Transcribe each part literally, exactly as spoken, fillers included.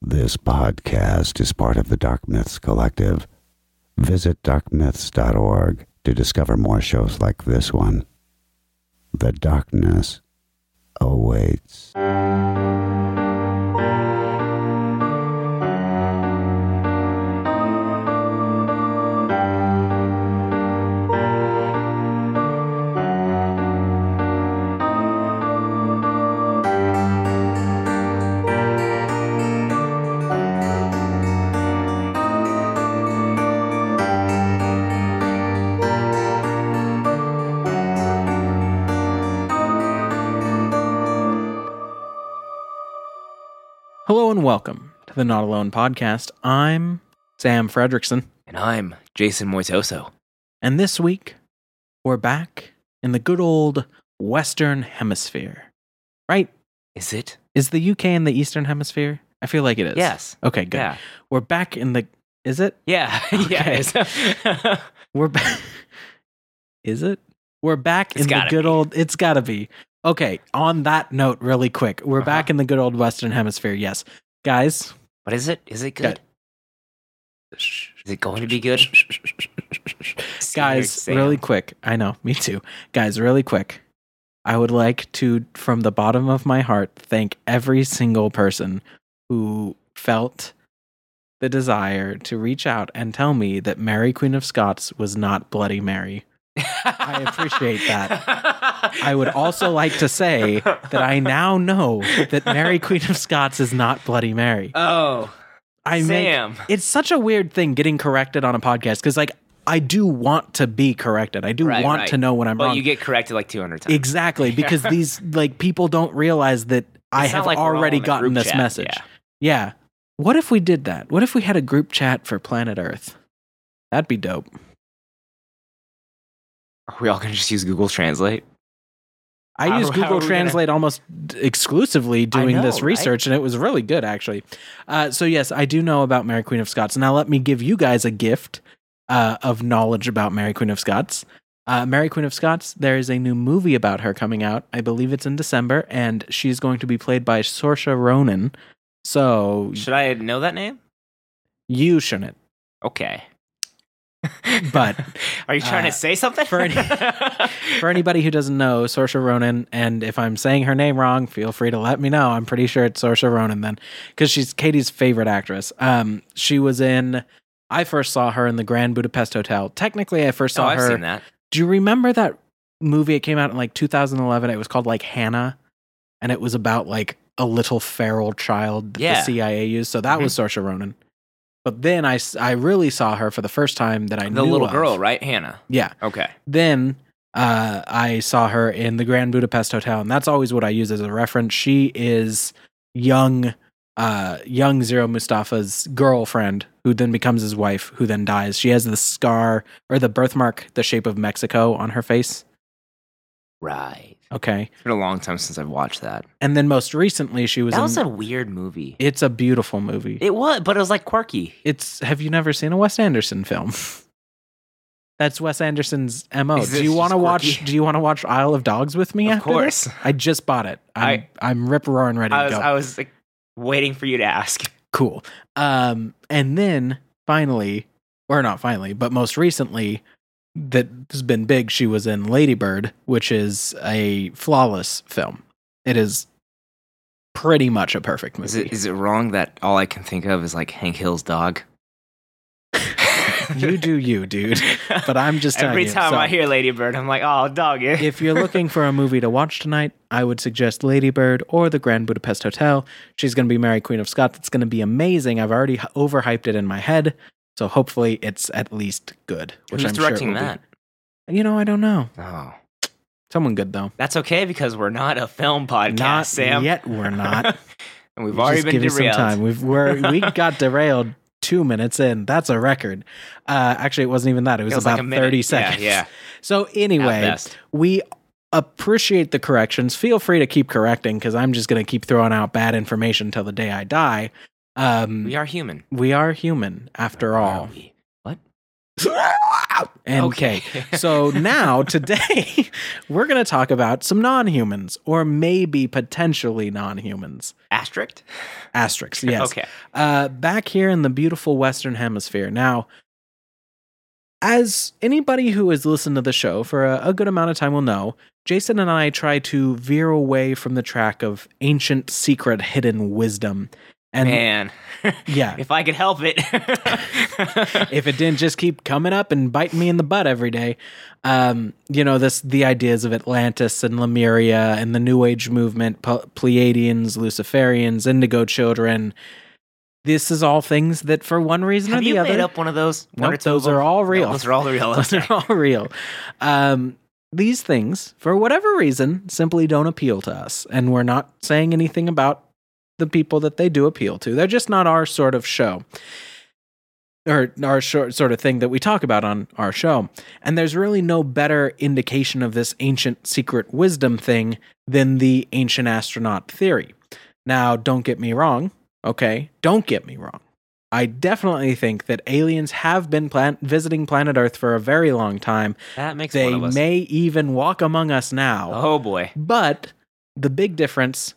This podcast is part of the Dark Myths Collective. Visit dark myths dot org to discover more shows like this one. The darkness awaits. Hello and welcome to the Not Alone podcast. I'm Sam Fredrickson. And I'm Jason Moitoso. And this week, we're back in the good old Western Hemisphere. Right? Is it? Is the U K in the Eastern Hemisphere? I feel like it is. Yes. Okay, good. Yeah. We're back in the... Is it? Yeah. Okay. Yeah. We're back... Is it? We're back It's in the gotta good be. old... It's gotta be. Okay, on that note, really quick, we're Uh-huh. back in the good old Western Hemisphere, yes. Guys... What is it? Is it good? Is it going to be good? Guys, Scared really Sam. quick. I know, me too. Guys, really quick. I would like to, from the bottom of my heart, thank every single person who felt the desire to reach out and tell me that Mary Queen of Scots was not Bloody Mary. I appreciate that. I would also like to say that I now know that Mary Queen of Scots is not Bloody Mary. Oh, I make, Sam. it's such a weird thing getting corrected on a podcast because, like, I do want to be corrected. I do Right, want right. to know when I'm Well, wrong. you get corrected like two hundred times. Exactly, because these like people don't realize that I It's not have like we're all already in a gotten group this chat, message. yeah. Yeah. What if we did that? What if we had a group chat for Planet Earth? That'd be dope. Are we all going to just use Google Translate? I How- use how Google are we gonna- Translate almost d- exclusively doing know, this right? research, and it was really good, actually. Uh, so, yes, I do know about Mary Queen of Scots. Now, let me give you guys a gift uh, of knowledge about Mary Queen of Scots. Uh, Mary Queen of Scots, there is a new movie about her coming out. I believe it's in December, and she's going to be played by Saoirse Ronan. So, Should I know that name? you shouldn't. Okay. But Are you trying uh, to say something? for any- For anybody who doesn't know, Saoirse Ronan, and if I'm saying her name wrong, feel free to let me know. I'm pretty sure it's Saoirse Ronan then, because she's Katie's favorite actress. Um, she was in. I first saw her in the Grand Budapest Hotel. Technically, I first oh, saw I've her. seen that. Do you remember that movie? It came out in like two thousand eleven. It was called like Hannah, and it was about like a little feral child that Yeah. the C I A used. So that Mhm. was Saoirse Ronan. But then I, s- I really saw her for the first time that I The knew little of. girl, right? Hannah. Yeah. Okay. Then uh, I saw her in the Grand Budapest Hotel, and that's always what I use as a reference. She is young, uh, young Zero Mustafa's girlfriend, who then becomes his wife, who then dies. She has the scar or the birthmark, the shape of Mexico, on her face. Right. Okay, It's been a long time since I've watched that. and then most recently, she was. That in, was a weird movie. It's a beautiful movie. It was, but it was like quirky. It's. Have you never seen a Wes Anderson film? That's Wes Anderson's M O. Is Do this you want to just watch? quirky? Do you want to watch Isle of Dogs with me? Of after course. this? I just bought it. I'm I- I, am rip roaring ready I to was, go. I was like waiting for you to ask. Cool. Um, and then finally, or not finally, but most recently, that has been big. She was in Lady Bird, which is a flawless film. It is pretty much a perfect movie. Is it is it wrong that all I can think of is like Hank Hill's dog? You do you, dude. But I'm just telling Every you. time So, I hear Lady Bird, I'm like, oh, dog. Yeah. if you're looking for a movie to watch tonight, I would suggest Lady Bird or the Grand Budapest Hotel. She's going to be Mary Queen of Scots. It's going to be amazing. I've already h- overhyped it in my head, so hopefully it's at least good. Which Who's I'm sure it directing will be. that? You know, I don't know. Oh, Someone good though. that's okay because we're not a film podcast, Not Sam. yet. We're not. And we've Just already been give you some derailed. time. We've we're, we got derailed two minutes in. That's a record. Uh, actually, it wasn't even that. It was, It was about like a minute. thirty Yeah, seconds. yeah. So At anyway, best. we appreciate the corrections. Feel free to keep correcting because I'm just going to keep throwing out bad information till the day I die. Um, We are human. we are human after Or all. are we? What? And Okay. K. So now, today, we're going to talk about some non-humans, or maybe potentially non-humans. Asterisk? Asterisks, yes. Okay. Uh, back here in the beautiful Western Hemisphere. Now, as anybody who has listened to the show for a, a good amount of time will know, Jason and I try to veer away from the track of ancient, secret, hidden wisdom. And Man. yeah, If I could help it. if it didn't just keep coming up and biting me in the butt every day, um, you know, this the ideas of Atlantis and Lemuria and the New Age movement, Ple- Pleiadians, Luciferians, Indigo Children. This is all things that, for one reason Have or the you other, made up one of those? One or nope, two of those are them? all real. No, those are all real. Those are all real. Um, these things, for whatever reason, simply don't appeal to us, and we're not saying anything about the people that they do appeal to. They're just not our sort of show, or our short sort of thing that we talk about on our show. And there's really no better indication of this ancient secret wisdom thing than the ancient astronaut theory. Now, don't get me wrong, okay? Don't get me wrong. I definitely think that aliens have been plan- visiting planet Earth for a very long time. That makes They one of us. may even walk among us now. Oh, boy. But the big difference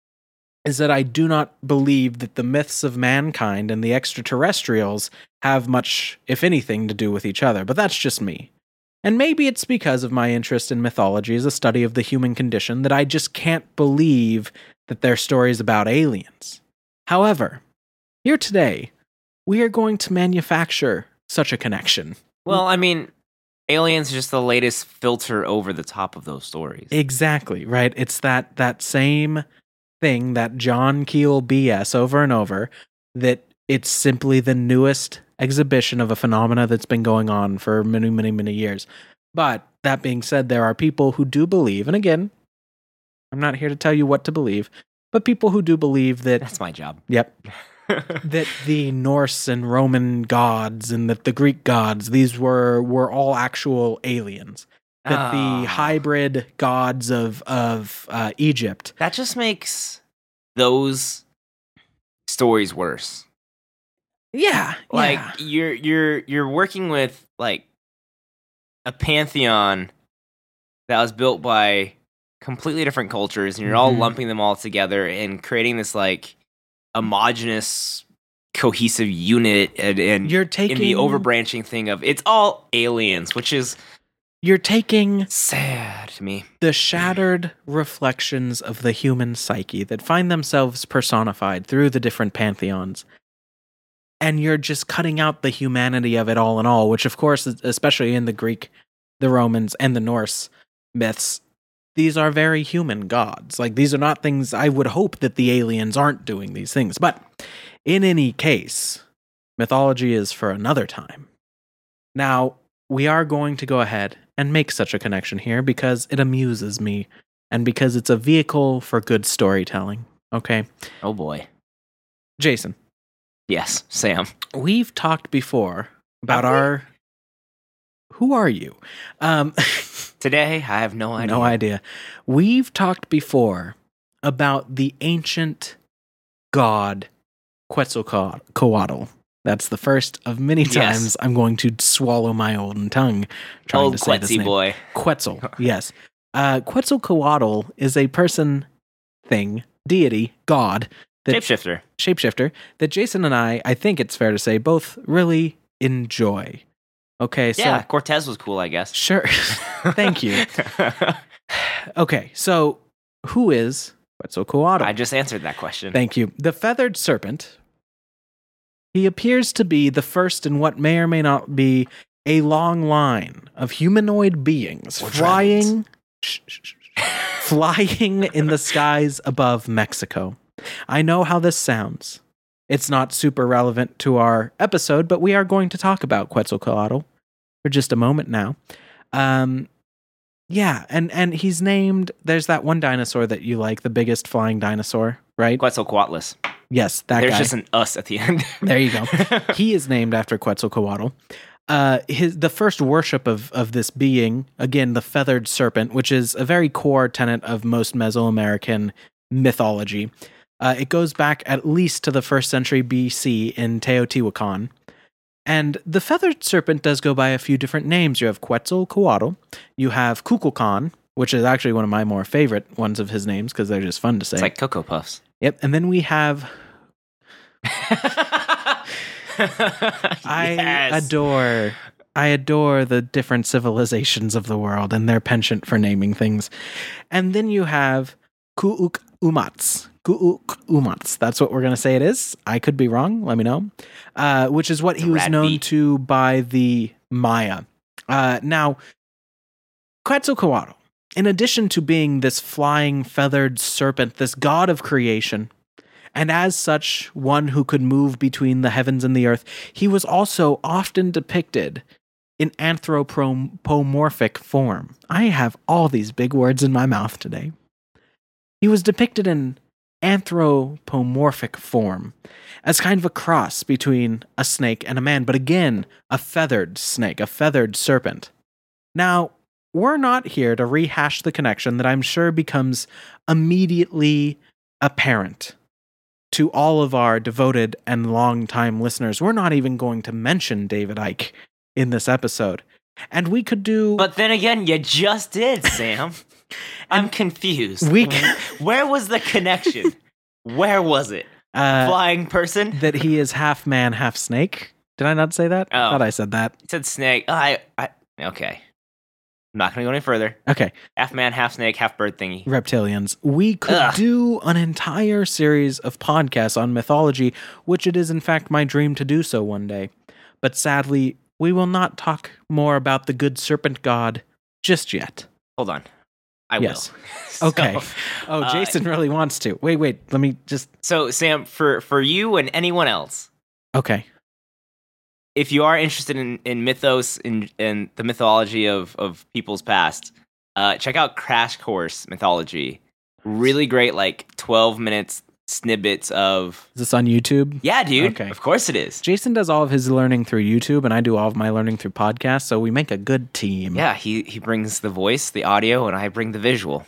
is that I do not believe that the myths of mankind and the extraterrestrials have much, if anything, to do with each other. But that's just me. And maybe it's because of my interest in mythology as a study of the human condition that I just can't believe that they're stories about aliens. However, here today, we are going to manufacture such a connection. Well, I mean, aliens are just the latest filter over the top of those stories. Exactly, right? It's that that same thing, that John Keel B S over and over, that it's simply the newest exhibition of a phenomena that's been going on for many, many, many years. But that being said, there are people who do believe, and again, I'm not here to tell you what to believe, but people who do believe that, That's my job. yep, that the Norse and Roman gods and that the Greek gods, these were were all actual aliens. That the Ah. hybrid gods of of uh, Egypt. That just makes those stories worse. Yeah, Like yeah. you're you're you're working with like a pantheon that was built by completely different cultures, and you're all Mhm. lumping them all together and creating this like homogenous, cohesive unit, and, and You're in taking the overbranching thing of it's all aliens, which is You're taking sad to me. the shattered reflections of the human psyche that find themselves personified through the different pantheons. And you're just cutting out the humanity of it all in all, which of course, especially in the Greek, the Romans, and the Norse myths, these are very human gods. Like, these are not things I would hope that the aliens aren't doing these things. But in any case, mythology is for another time. Now, we are going to go ahead and make such a connection here because it amuses me and because it's a vehicle for good storytelling. Okay? Oh boy. Jason, Yes, Sam. we've talked before about Have we? our... Who are you? Um, Today, I have no idea. no idea. We've talked before about the ancient god Quetzalcoatl. That's the first of many Yes. times I'm going to swallow my own tongue trying Old to say this Quetzy name. boy. Quetzal, yes. Uh, Quetzalcoatl is a person, thing, deity, god, that Shapeshifter. shapeshifter that Jason and I, I think it's fair to say, both really enjoy. Okay, so Yeah, Cortez was cool, I guess. sure. Thank you. Okay, so who is Quetzalcoatl? I just answered that question. Thank you. The feathered serpent. He appears to be the first in what may or may not be a long line of humanoid beings Or flying, Shh, shh, shh, shh. flying in the skies above Mexico. I know how this sounds. It's not super relevant to our episode, but we are going to talk about Quetzalcoatl for just a moment now. Um, yeah, and and he's named. There's that one dinosaur that you like, the biggest flying dinosaur, right? Quetzalcoatlus. Yes, that There's guy. just an us at the end. There you go. He is named after Quetzalcoatl. Uh, his the first worship of of this being, again, the feathered serpent, which is a very core tenet of most Mesoamerican mythology. Uh, it goes back at least to the first century B C in Teotihuacan. And the feathered serpent does go by a few different names. You have Quetzalcoatl, you have Kukulkan, which is actually one of my more favorite ones of his names because they're just fun to say. It's like Cocoa Puffs. Yep, and then we have... I Yes. adore... I adore the different civilizations of the world and their penchant for naming things. And then you have Kuuk Umats. Kuuk Umats. That's what we're going to say it is. I could be wrong. Let me know. Uh, which is what It's he a was rad known beat. to by the Maya. Uh, now, Quetzalcoatl, in addition to being this flying feathered serpent, this god of creation, and as such, one who could move between the heavens and the earth, he was also often depicted in anthropomorphic form. I have all these big words in my mouth today. He was depicted in anthropomorphic form as kind of a cross between a snake and a man, but again, a feathered snake, a feathered serpent. Now, we're not here to rehash the connection that I'm sure becomes immediately apparent to all of our devoted and long-time listeners. We're not even going to mention David Icke in this episode. And we could do... But then again, you just did, Sam. I'm confused. We Where was the connection? Where was it? uh, Flying person? that he is half man, half snake. Did I not say that? I Oh. thought I said that. It said snake. Oh, I, I, okay. I'm not going to go any further. Okay. Half man, half snake, half bird thingy. Reptilians. We could Ugh. do an entire series of podcasts on mythology, which it is in fact my dream to do so one day. But sadly, we will not talk more about the good serpent god just yet. Hold on. I Yes. will. So, Okay. Oh, uh, Jason really wants to. Wait, wait. Let me just... So, Sam, for, for you and anyone else, Okay. if you are interested in, in mythos and in, in the mythology of, of people's past, uh, check out Crash Course Mythology. Really great, like twelve minutes snippets of. Is this on YouTube? Yeah, dude. Okay. Of course it is. Jason does all of his learning through YouTube, and I do all of my learning through podcasts, so we make a good team. Yeah, he, he brings the voice, the audio, and I bring the visual.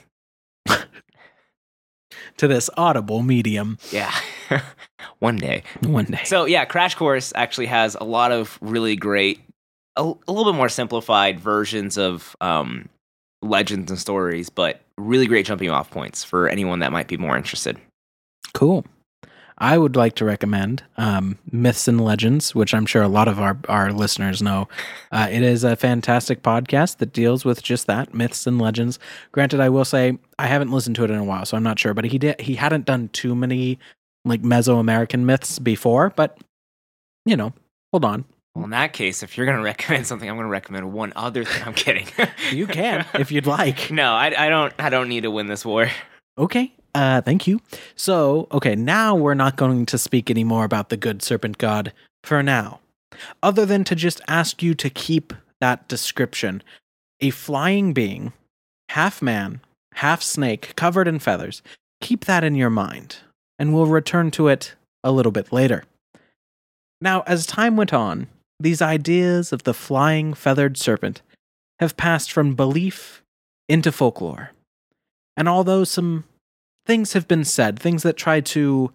To this audible medium Yeah. One day. one day. So, yeah, Crash Course actually has a lot of really great, a, a little bit more simplified versions of um, legends and stories, but really great jumping off points for anyone that might be more interested. Cool. I would like to recommend um, Myths and Legends, which I'm sure a lot of our, our listeners know. Uh, it is a fantastic podcast that deals with just that, myths and legends. Granted, I will say I haven't listened to it in a while, so I'm not sure. But he did. He hadn't done too many like Mesoamerican myths before. But you know, hold on, Well, in that case, if you're going to recommend something, I'm going to recommend one other thing. I'm kidding. you can if you'd like. No, I, I don't. I don't need to win this war. Okay. Uh, thank you. So, okay, now we're not going to speak anymore about the good serpent god for now, other than to just ask you to keep that description. A flying being, half man, half snake, covered in feathers. Keep that in your mind, and we'll return to it a little bit later. Now, as time went on, these ideas of the flying feathered serpent have passed from belief into folklore. And although some things have been said, things that try to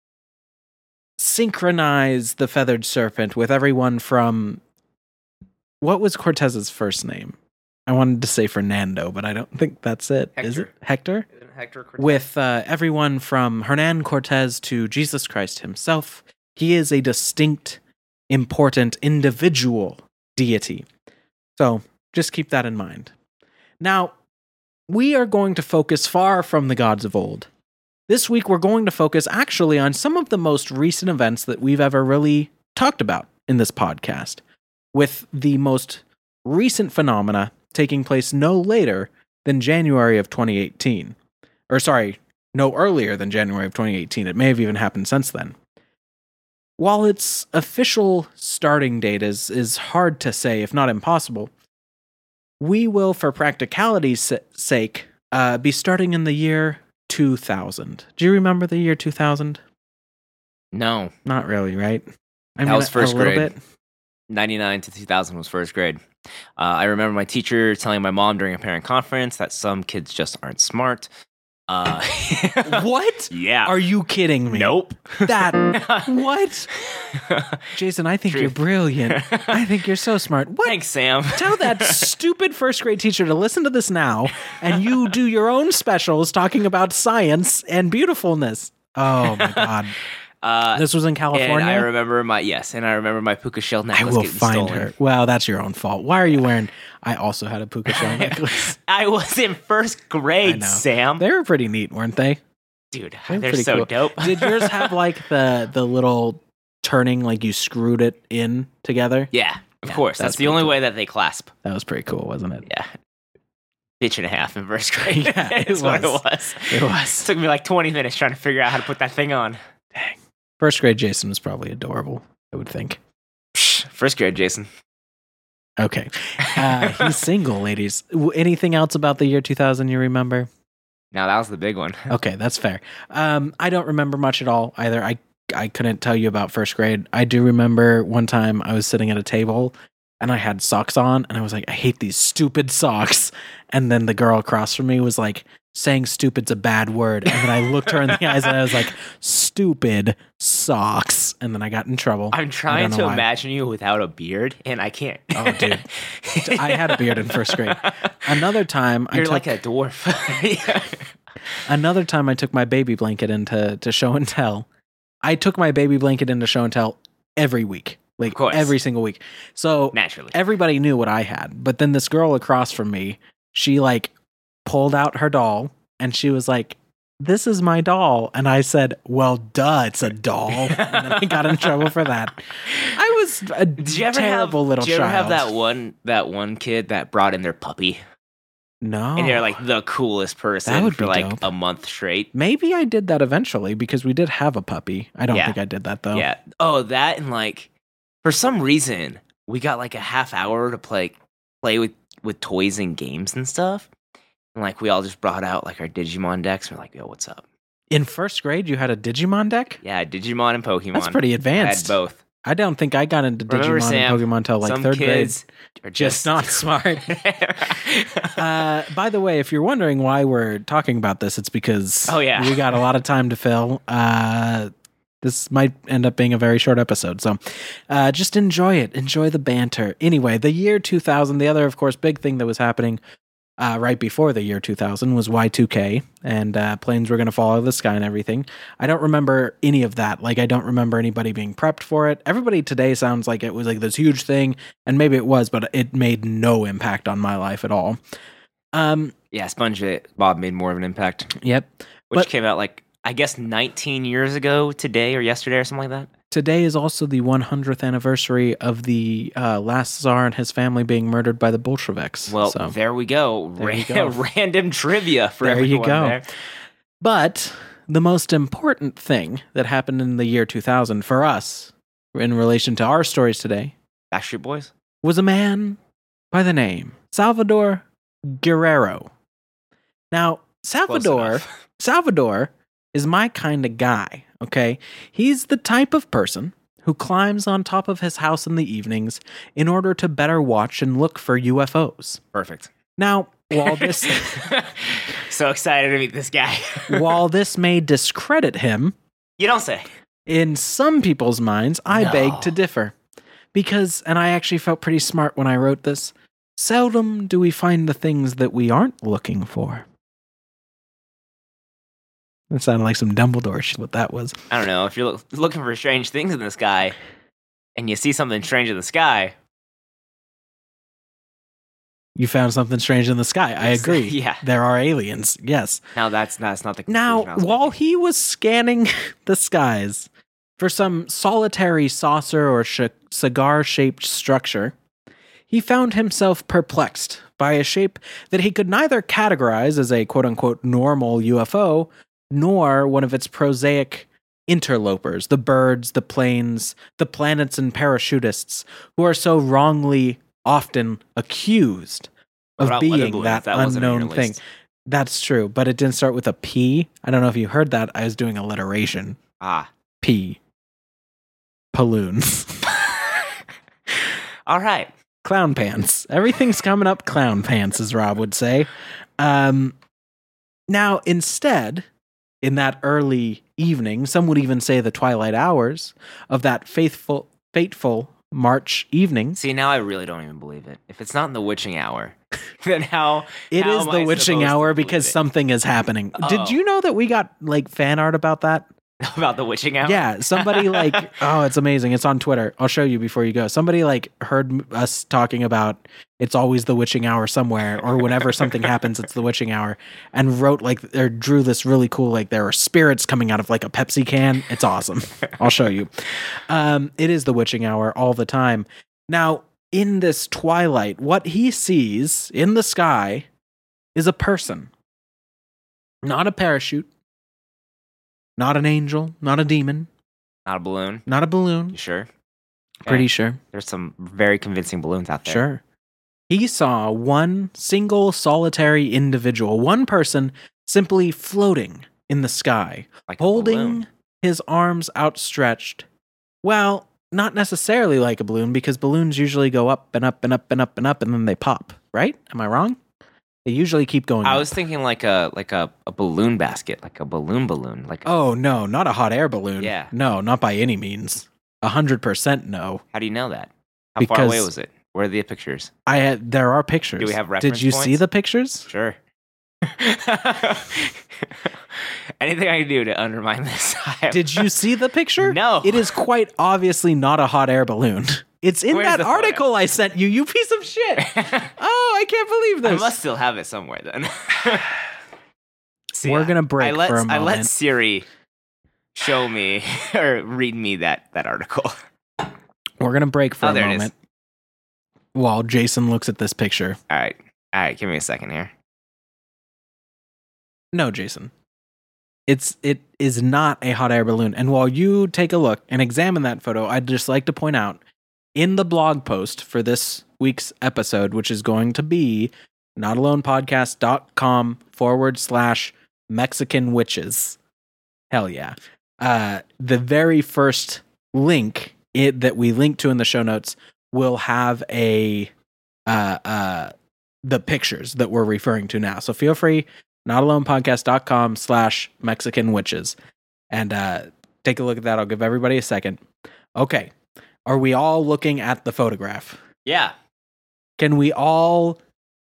synchronize the feathered serpent with everyone from... What was Cortez's first name? I wanted to say Fernando, but I don't think that's it. Is it Hector? Hector With uh, everyone from Hernan Cortez to Jesus Christ himself, he is a distinct, important, individual deity. So just keep that in mind. Now, we are going to focus far from the gods of old. This week, we're going to focus actually on some of the most recent events that we've ever really talked about in this podcast, with the most recent phenomena taking place no later than January of twenty eighteen. Or sorry, no earlier than January of twenty eighteen. It may have even happened since then. While its official starting date is, is hard to say, if not impossible, we will, for practicality's sake, uh, be starting in the year two thousand. Do you remember the year two thousand? No. Not really, right? I That was first a little grade. bit. ninety-nine to two thousand was first grade. Uh, I remember my teacher telling my mom during a parent conference that some kids just aren't smart. Uh, What? Yeah. Are you kidding me? Nope. That what? Jason, I think Truth. you're brilliant. I think you're so smart. What? Thanks, Sam. Tell that stupid first grade teacher to listen to this now, and you do your own specials talking about science and beautifulness. Oh my god. Uh, This was in and California. I remember my yes, and I remember my puka shell I necklace will getting find stolen. her. Well, that's your own fault. Why are you wearing? I also had a puka shell necklace. I was in first I grade, know. Sam. They were pretty neat, weren't they? Dude, They're they're, pretty so cool. dope. Did yours have like the the little turning, like you screwed it in together? Yeah, of Yeah, course. that's That's, the pretty only cool. way that they clasp. That was pretty cool, wasn't it? Yeah. Bitch and a half in first grade. Yeah, it That's what it was. was. It was. took me like twenty minutes trying to figure out how to put that thing on. First grade Jason was probably adorable, I would think. Psh, First grade, Jason. Okay. Uh, he's single, ladies. W- Anything else about the year two thousand you remember? Now that was the big one. Okay, that's fair. Um, I don't remember much at all either. I I couldn't tell you about first grade. I do remember one time I was sitting at a table and I had socks on and I was like, I hate these stupid socks. And then the girl across from me was like, saying stupid's a bad word. And then I looked her in the eyes and I was like, stupid socks. And then I got in trouble. I'm I trying don't know to why. imagine you without a beard, and I can't. Oh, dude. I had a beard in first grade. Another time I You're took like a dwarf. Yeah. Another time I took my baby blanket into to show and tell. I took my baby blanket into show and tell every week. Like Of course. every single week. So Naturally. everybody knew what I had. But then this girl across from me, she like pulled out her doll and she was like, this is my doll. And I said, well, duh, it's a doll. And then I got in trouble for that. I was a Did you ever terrible have, little Did you ever child. have that one that one kid that brought in their puppy, No. and they're like the coolest person That would for be like dope. a month straight? Maybe I did that eventually because we did have a puppy. I don't Yeah. think I did that though. Yeah. Oh, that and like for some reason we got like a half hour to play play with with toys and games and stuff. And like we all just brought out like our Digimon decks. We're like, yo, what's up? In first grade, you had a Digimon deck? Yeah, Digimon and Pokemon. That's pretty I advanced. had both. I don't think I got into Remember, Digimon Sam, and Pokemon until like Some third grade. kids are Just just not smart. Uh, by the way, if you're wondering why we're talking about this, it's because Oh, yeah. we got a lot of time to fill. Uh, this might end up being a very short episode, so uh, just enjoy it. Enjoy the banter. Anyway, the year two thousand, the other, of course, big thing that was happening uh, right before the year two thousand was Y two K, and uh, planes were going to fall out of the sky and everything. I don't remember any of that. Like, I don't remember anybody being prepped for it. Everybody today sounds like it was like this huge thing, and maybe it was, but it made no impact on my life at all. Um, yeah, SpongeBob made more of an impact, yep. which But- came out like I guess nineteen years ago today or yesterday or something like that. Today is also the one hundredth anniversary of the uh, last Tsar and his family being murdered by the Bolsheviks. Well, so, there we go. There Ran- you go. Random trivia for there you everyone go. there. But the most important thing that happened in the year two thousand for us, in relation to our stories today, Backstreet Boys. was a man by the name Salvador Guerrero. Now, Close Salvador, enough. Salvador is my kind of guy, okay? He's the type of person who climbs on top of his house in the evenings in order to better watch and look for U F Os. Perfect. Now, while this So excited to meet this guy. while this may discredit him, You don't say. in some people's minds, I No. beg to differ. Because, and I actually felt pretty smart when I wrote this, seldom do we find the things that we aren't looking for. That sounded like some Dumbledore shit, what that was. I don't know. If you're loo- looking for strange things in the sky and you see something strange in the sky, You found something strange in the sky. I Yes. agree. Yeah. There are aliens. Yes. now that's, that's not the Now, conclusion I was while making. he was scanning the skies for some solitary saucer or sh- cigar shaped structure, he found himself perplexed by a shape that he could neither categorize as a quote unquote normal U F O nor one of its prosaic interlopers, the birds, the planes, the planets, and parachutists who are so wrongly often accused What of about weather being balloons? that, That wasn't on your unknown thing. list. That's true, but it didn't start with a P. I don't know if you heard that. I was doing alliteration. Ah. P. Balloons. All right. Clown pants. Everything's coming up clown pants, as Rob would say. Um, Now, instead, in that early evening, some would even say the twilight hours of that faithful, fateful March evening. See, now I really don't even believe it. If it's not in the witching hour, then how It how is am the I witching supposed to hour believe because it? something is happening. Oh. Did you know that we got like fan art about that? About the witching hour? Yeah, somebody like, oh, it's amazing. It's on Twitter. I'll show you before you go. Somebody like heard m- us talking about it's always the witching hour somewhere, or whenever something happens, it's the witching hour, and wrote like, or drew this really cool, like there are spirits coming out of like a Pepsi can. It's awesome. I'll show you. Um, it is the witching hour all the time. Now, in this twilight, what he sees in the sky is a person, not a parachute. Not an angel, not a demon, Not a balloon? not a balloon. You sure? Pretty Okay. sure. There's some very convincing balloons out there. Sure. He saw one single solitary individual, one person simply floating in the sky, Like a holding balloon. his arms outstretched. Well, not necessarily like a balloon, because balloons usually go up and up and up and up and up and then they pop, right? Am I wrong? They usually keep going I up. was thinking like a like a, a balloon basket, like a balloon balloon. Like Oh, no, not a hot air balloon. Yeah. No, not by any means. A hundred percent no. how do you know that? How far away Because- was it? Where are the pictures? I had, there are pictures. Do we have Did reference you see points? the pictures? Sure. Anything I can do to undermine this. I- Did you see the picture? No. It is quite obviously not a hot air balloon. It's in Where's that the photo? article I sent you, you piece of shit. Oh, I can't believe I this. must still have it somewhere then. See, We're gonna break I let, for a I let moment. Siri show me or read me that, that article. We're going to break for Oh, a there it is. moment while Jason looks at this picture. All right. All right. Give me a second here. No, Jason. It's it is not a hot air balloon. And while you take a look and examine that photo, I'd just like to point out in the blog post for this week's episode, which is going to be notalonepodcast.com forward slash Mexican witches. Hell yeah. Uh, the very first link it, that we link to in the show notes will have a uh, uh, the pictures that we're referring to now. So feel free, notalonepodcast.com slash Mexican witches. And uh, take a look at that. I'll give everybody a second. Okay. Are we all looking at the photograph? Yeah. Can we all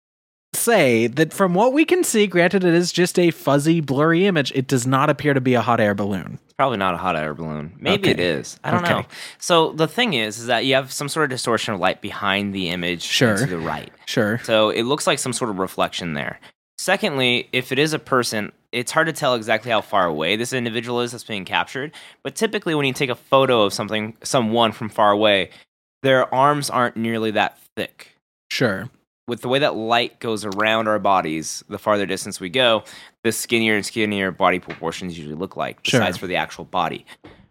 say that from what we can see, granted it is just a fuzzy, blurry image, it does not appear to be a hot air balloon? It's probably not a hot air balloon. Maybe Okay. it is. I don't Okay. know. So the thing is, is that you have some sort of distortion of light behind the image Sure. to the right. Sure. So it looks like some sort of reflection there. Secondly, if it is a person, it's hard to tell exactly how far away this individual is that's being captured. But typically, when you take a photo of something, someone from far away, their arms aren't nearly that thick. Sure. With the way that light goes around our bodies, the farther distance we go, the skinnier and skinnier body proportions usually look like, besides Sure. for the actual body.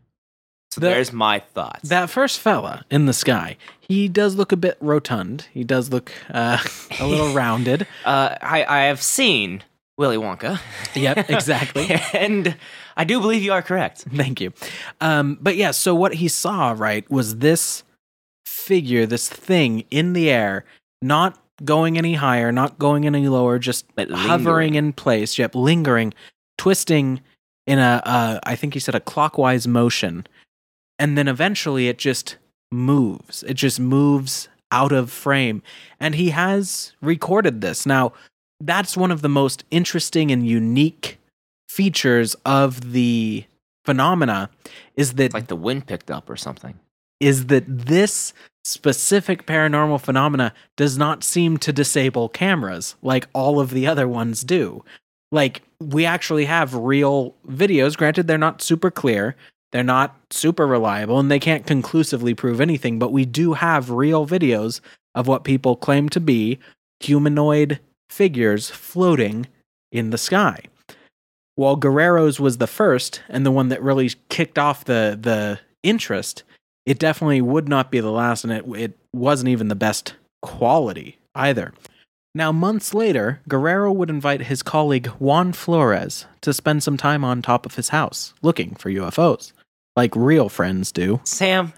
So The- there's my thoughts. That first fella in the sky, he does look a bit rotund. He does look uh, a little rounded. uh, I, I have seen Willy Wonka. Yep, exactly. And I do believe you are correct. Thank you. Um, but yeah, so what he saw, right, was this figure, this thing in the air, not going any higher, not going any lower, just But hovering lingering. in place, yep, lingering, twisting in a, uh, I think he said a clockwise motion. And then eventually it just moves. It just moves out of frame. And he has recorded this. Now, that's one of the most interesting and unique features of the phenomena is that It's like the wind picked up or something. is that this specific paranormal phenomena does not seem to disable cameras like all of the other ones do. Like, we actually have real videos. Granted, they're not super clear. They're not super reliable, and they can't conclusively prove anything, but we do have real videos of what people claim to be humanoid figures floating in the sky. While Guerrero's was the first, and the one that really kicked off the, the interest, it definitely would not be the last, and it, it wasn't even the best quality either. Now, months later, Guerrero would invite his colleague Juan Flores to spend some time on top of his house, looking for U F Os, like real friends do. Sam,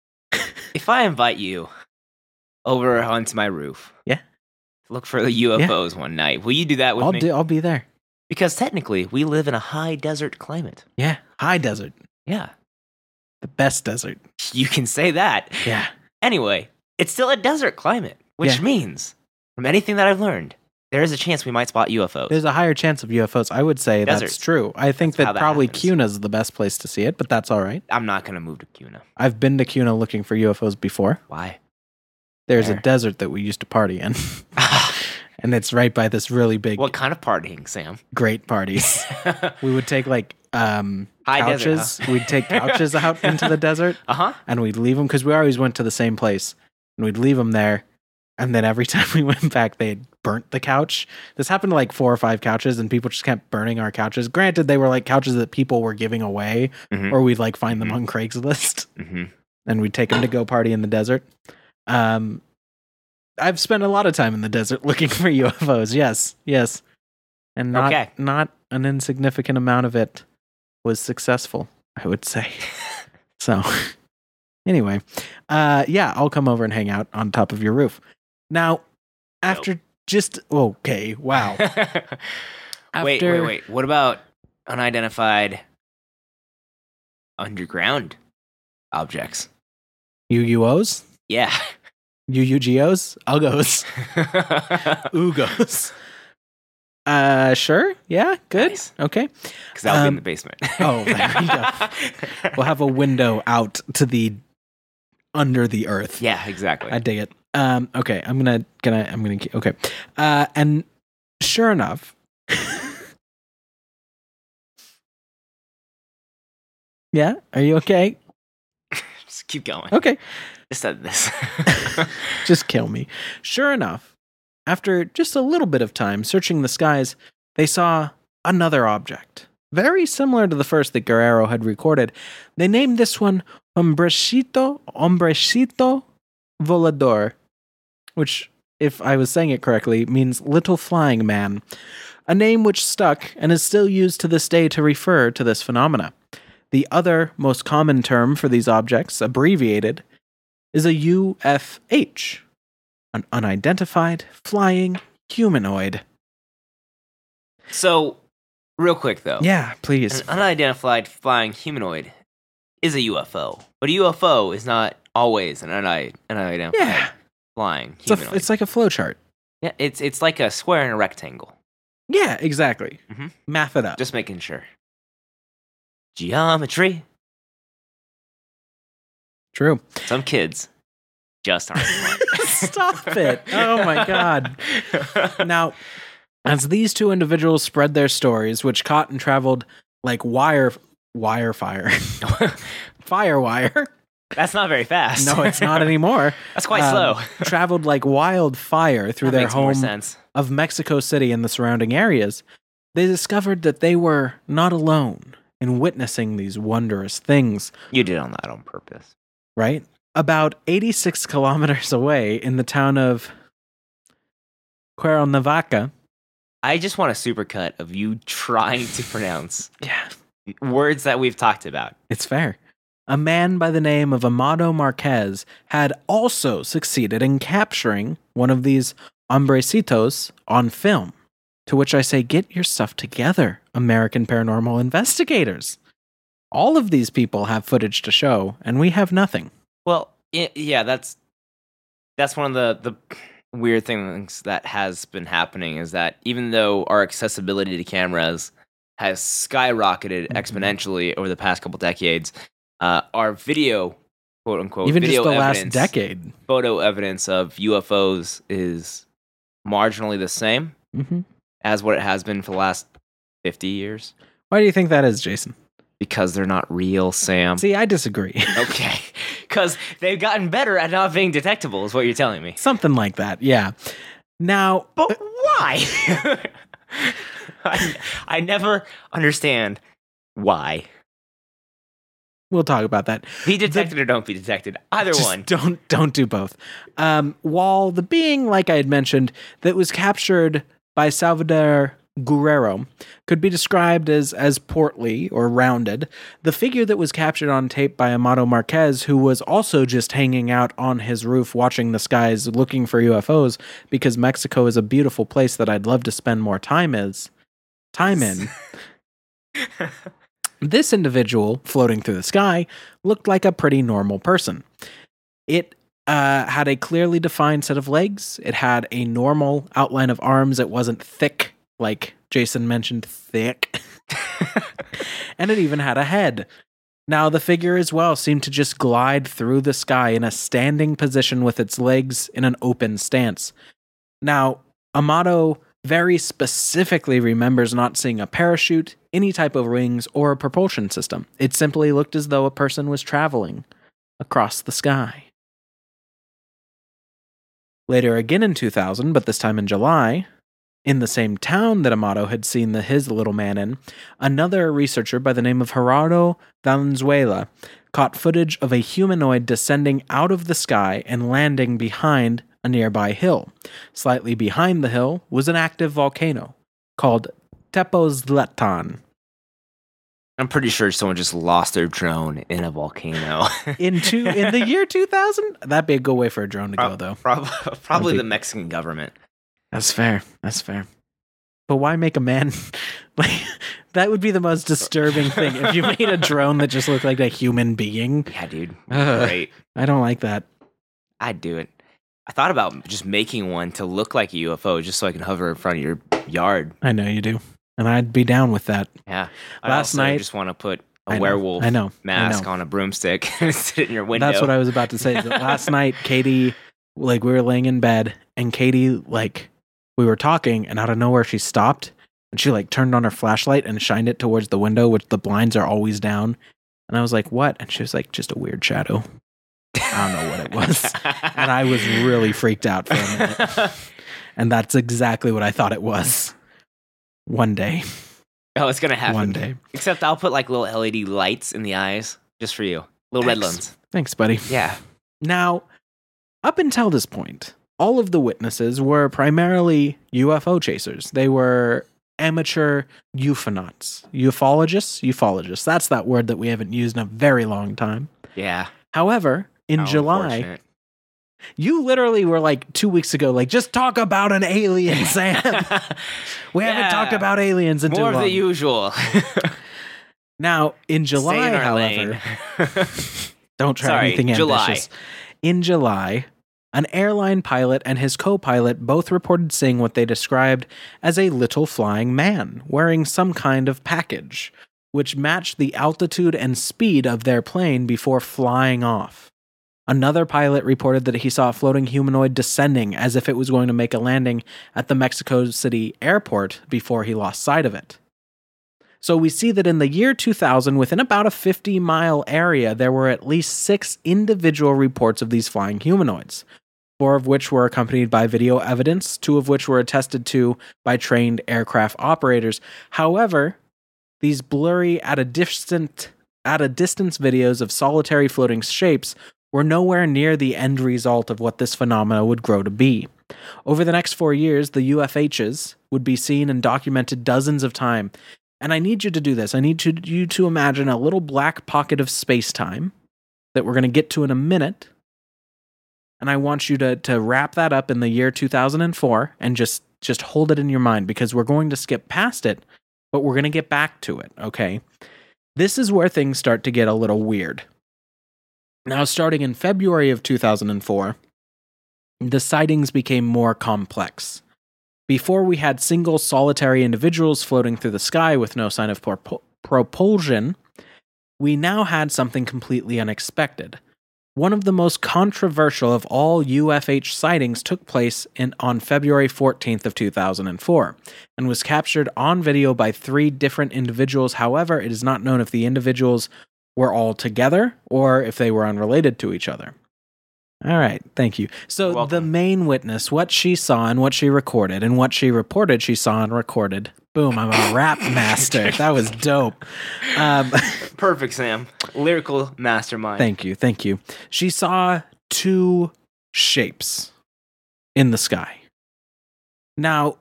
if I invite you over onto my roof, Yeah. look for the U F Os one night, will you do that with I'll me? do. I'll be there. Because technically, we live in a high desert climate. Yeah, high desert. Yeah. The best desert. You can say that. Yeah. Anyway, it's still a desert climate, which Yeah. means, from anything that I've learned, there is a chance we might spot U F Os. There's a higher chance of U F Os. I would say that's Deserts. true. I think That's how that that probably happens. Cuna is the best place to see it, but that's all right. I'm not going to move to Cuna. I've been to Cuna looking for U F Os before. Why? There's Where? a desert that we used to party in, and it's right by this really big, What kind of partying, Sam? great parties. We would take like um, High couches. desert, huh? We'd take couches out into the desert, Uh-huh. and we'd leave them because we always went to the same place, and we'd leave them there. And then every time we went back, they had burnt the couch. This happened to like four or five couches, and people just kept burning our couches. Granted, they were like couches that people were giving away, Mhm. or we'd like find them Mhm. on Craigslist, Mm-hmm. and we'd take them to go party in the desert. Um, I've spent a lot of time in the desert looking for U F Os. Yes, yes, and not Okay. not an insignificant amount of it was successful, I would say. So, anyway, uh, yeah, I'll come over and hang out on top of your roof. Now, after just okay, wow. wait, wait, After- wait. What about unidentified underground objects? U U Os, Yeah. U U G Os, Uggos, Ugos. Uh, sure, yeah, good, Nice. okay. Because that'll be in Um, the basement. oh, there we go. We'll have a window out to the under the earth. Yeah, exactly. I dig it. Um, okay, I'm gonna gonna I'm gonna keep okay. Uh, and sure enough, yeah. Are you okay? Just keep going. Okay, Just said this. just kill me. Sure enough, after just a little bit of time searching the skies, they saw another object very similar to the first that Guerrero had recorded. They named this one Hombrecito Hombrecito Volador, which, if I was saying it correctly, means little flying man, a name which stuck and is still used to this day to refer to this phenomena. The other most common term for these objects, abbreviated, is a U F H, an unidentified flying humanoid. So, real quick though. Yeah, please. An unidentified flying humanoid is a U F O. But a U F O is not always an uni- unidentified Yeah, flying it's, a, humanoid. it's like a flowchart. yeah, it's it's like a square and a rectangle. Yeah, exactly. Mhm. Math it up. Just making sure. Geometry. True. Some kids just aren't smart. Stop it. Oh my God. Now, as these two individuals spread their stories, which caught and traveled like wire, wire fire, fire wire. That's not very fast. No, it's not anymore. That's quite Um, slow. Traveled like wildfire through That their makes more home sense. of Mexico City and the surrounding areas. They discovered that they were not alone in witnessing these wondrous things. You did on that on purpose. Right? About eighty-six kilometers away in the town of Cuernavaca. I just want a supercut of you trying to pronounce Yeah, words that we've talked about. it's fair. A man by the name of Amado Marquez had also succeeded in capturing one of these hombrecitos on film. To which I say, get your stuff together, American paranormal investigators. All of these people have footage to show, and we have nothing. Well, y- yeah, that's that's one of the the weird things that has been happening is that even though our accessibility to cameras has skyrocketed Mhm. exponentially over the past couple decades, uh, our video, quote unquote, Even video just the last evidence, decade. photo evidence of U F Os is marginally the same Mm-hmm. as what it has been for the last fifty years Why do you think that is, Jason? because they're not real, Sam. See, I disagree. Okay, because they've gotten better at not being detectable, is what you're telling me. Something like that, yeah. Now, But why? I, I never understand why. we'll talk about that. Be detected or don't be detected. Either Just one. Don't don't do both. Um, while the being, like I had mentioned, that was captured by Salvador Guerrero could be described as as portly or rounded, the figure that was captured on tape by Amado Marquez, who was also just hanging out on his roof watching the skies looking for U F Os because Mexico is a beautiful place that I'd love to spend more time is, time in, this individual floating through the sky looked like a pretty normal person. It uh, had a clearly defined set of legs. It had a normal outline of arms. It wasn't thick, like Jason mentioned, thick. And it even had a head. Now, the figure as well seemed to just glide through the sky in a standing position with its legs in an open stance. Now, Amato very specifically remembers not seeing a parachute, any type of wings, or a propulsion system. It simply looked as though a person was traveling across the sky. Later again in two thousand, but this time in July, in the same town that Amato had seen the, his little man in, another researcher by the name of Gerardo Valenzuela caught footage of a humanoid descending out of the sky and landing behind a nearby hill. Slightly behind the hill was an active volcano called Tepoztlán. I'm pretty sure someone just lost their drone in a volcano. in two in the year two thousand? That'd be a good way for a drone to Pro- go, though. Prob- probably be- the Mexican government. That's fair. That's fair. But why make a man like that? Would be the most disturbing thing if you made a drone that just looked like a human being. Yeah, dude. Ugh. Great. I don't like that. I'd do it. I thought about just making one to look like a U F O just so I can hover in front of your yard. I know you do. And I'd be down with that. Yeah. I Last also night- just want to put a I know, werewolf I know, I mask know. on a broomstick and sit in your window. That's what I was about to say. Last night, Katie, like, we were laying in bed, and Katie, like, we were talking, and out of nowhere, she stopped, and she, like, turned on her flashlight and shined it towards the window, which the blinds are always down. And I was like, what? And she was like, just a weird shadow. I don't know what it was. And I was really freaked out for a minute. And that's exactly what I thought it was. One day. Oh, it's gonna happen. One day. Except I'll put like little L E D lights in the eyes just for you. Little red Thanks. ones. Thanks, buddy. Yeah. Now, up until this point, all of the witnesses were primarily U F O chasers. They were amateur ufonauts. Ufologists? Ufologists. That's that word that we haven't used in a very long time. Yeah. However, in How July, unfortunate. you literally were like two weeks ago, like, just talk about an alien, Sam. We Yeah. haven't talked about aliens in too More of long. the usual. Now, in Stay July, in our however, lane. don't try Sorry, anything July. ambitious. In July, an airline pilot and his co-pilot both reported seeing what they described as a little flying man wearing some kind of package, which matched the altitude and speed of their plane before flying off. Another pilot reported that he saw a floating humanoid descending as if it was going to make a landing at the Mexico City airport before he lost sight of it. So we see that in the year two thousand, within about a fifty mile area, there were at least six individual reports of these flying humanoids, four of which were accompanied by video evidence, two of which were attested to by trained aircraft operators. However, these blurry at a distant at a distance videos of solitary floating shapes were nowhere near the end result of what this phenomena would grow to be. Over the next four years, the U F Hs would be seen and documented dozens of times. And I need you to do this. I need you, you to imagine a little black pocket of space-time that we're going to get to in a minute. And I want you to, to wrap that up in the year two thousand four and just, just hold it in your mind, because we're going to skip past it, but we're going to get back to it, okay? This is where things start to get a little weird. Now, starting in February of two thousand four, the sightings became more complex. Before we had single solitary individuals floating through the sky with no sign of propul- propulsion, we now had something completely unexpected. One of the most controversial of all U F H sightings took place in, on February fourteenth of two thousand four and was captured on video by three different individuals. However, it is not known if the individuals were all together or if they were unrelated to each other. All right, thank you. So You're welcome. the main witness, what she saw and what she recorded, and what she reported she saw and recorded. Boom, I'm a rap master. That was dope. Um, Perfect, Sam. Lyrical mastermind. thank you, thank you. She saw two shapes in the sky. Now,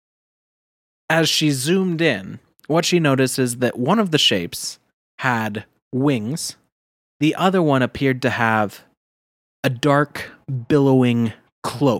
as she zoomed in, what she noticed is that one of the shapes had wings. The other one appeared to have a dark, billowing cloak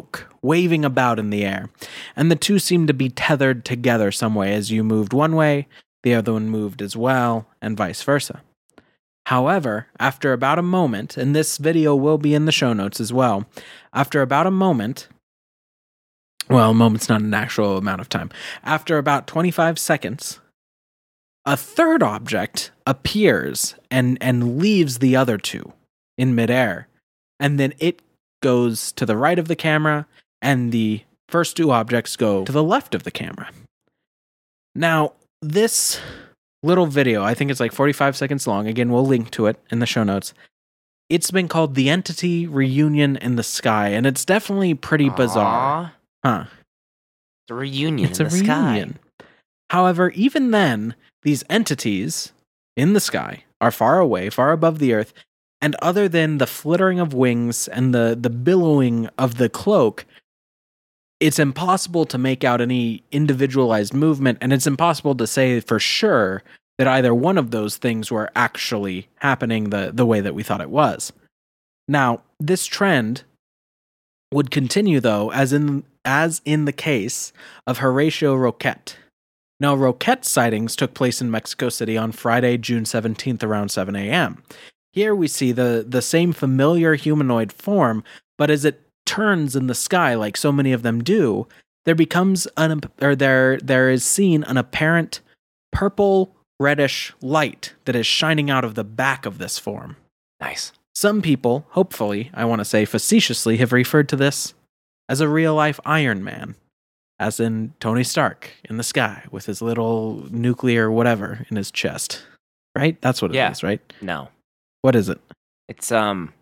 waving about in the air, and the two seemed to be tethered together some way. As you moved one way, the other one moved as well, and vice versa. However, after about a moment, and this video will be in the show notes as well, after about a moment, well, a moment's not an actual amount of time, after about twenty-five seconds, a third object appears and, and leaves the other two in midair, and then it goes to the right of the camera, and the first two objects go to the left of the camera. Now, this little video, I think it's like forty-five seconds long. Again, we'll link to it in the show notes. It's been called The Entity Reunion in the Sky, and it's definitely pretty bizarre. Aw. Huh. It's a reunion It's in a the reunion. sky. However, even then, these entities in the sky are far away, far above the earth, and other than the flittering of wings and the, the billowing of the cloak, it's impossible to make out any individualized movement, and it's impossible to say for sure that either one of those things were actually happening the, the way that we thought it was. Now, this trend would continue, though, as in as in the case of Horatio Roquette. Now, Roquette sightings took place in Mexico City on Friday, June seventeenth, around seven a.m. Here we see the, the same familiar humanoid form, but as it turns in the sky like so many of them do, there becomes an or there there is seen an apparent purple reddish light that is shining out of the back of this form. Nice. Some people, hopefully, I want to say facetiously, have referred to this as a real-life Iron Man, as in Tony Stark in the sky with his little nuclear whatever in his chest. Right? That's what it Yeah. is, right? No. What is it? It's um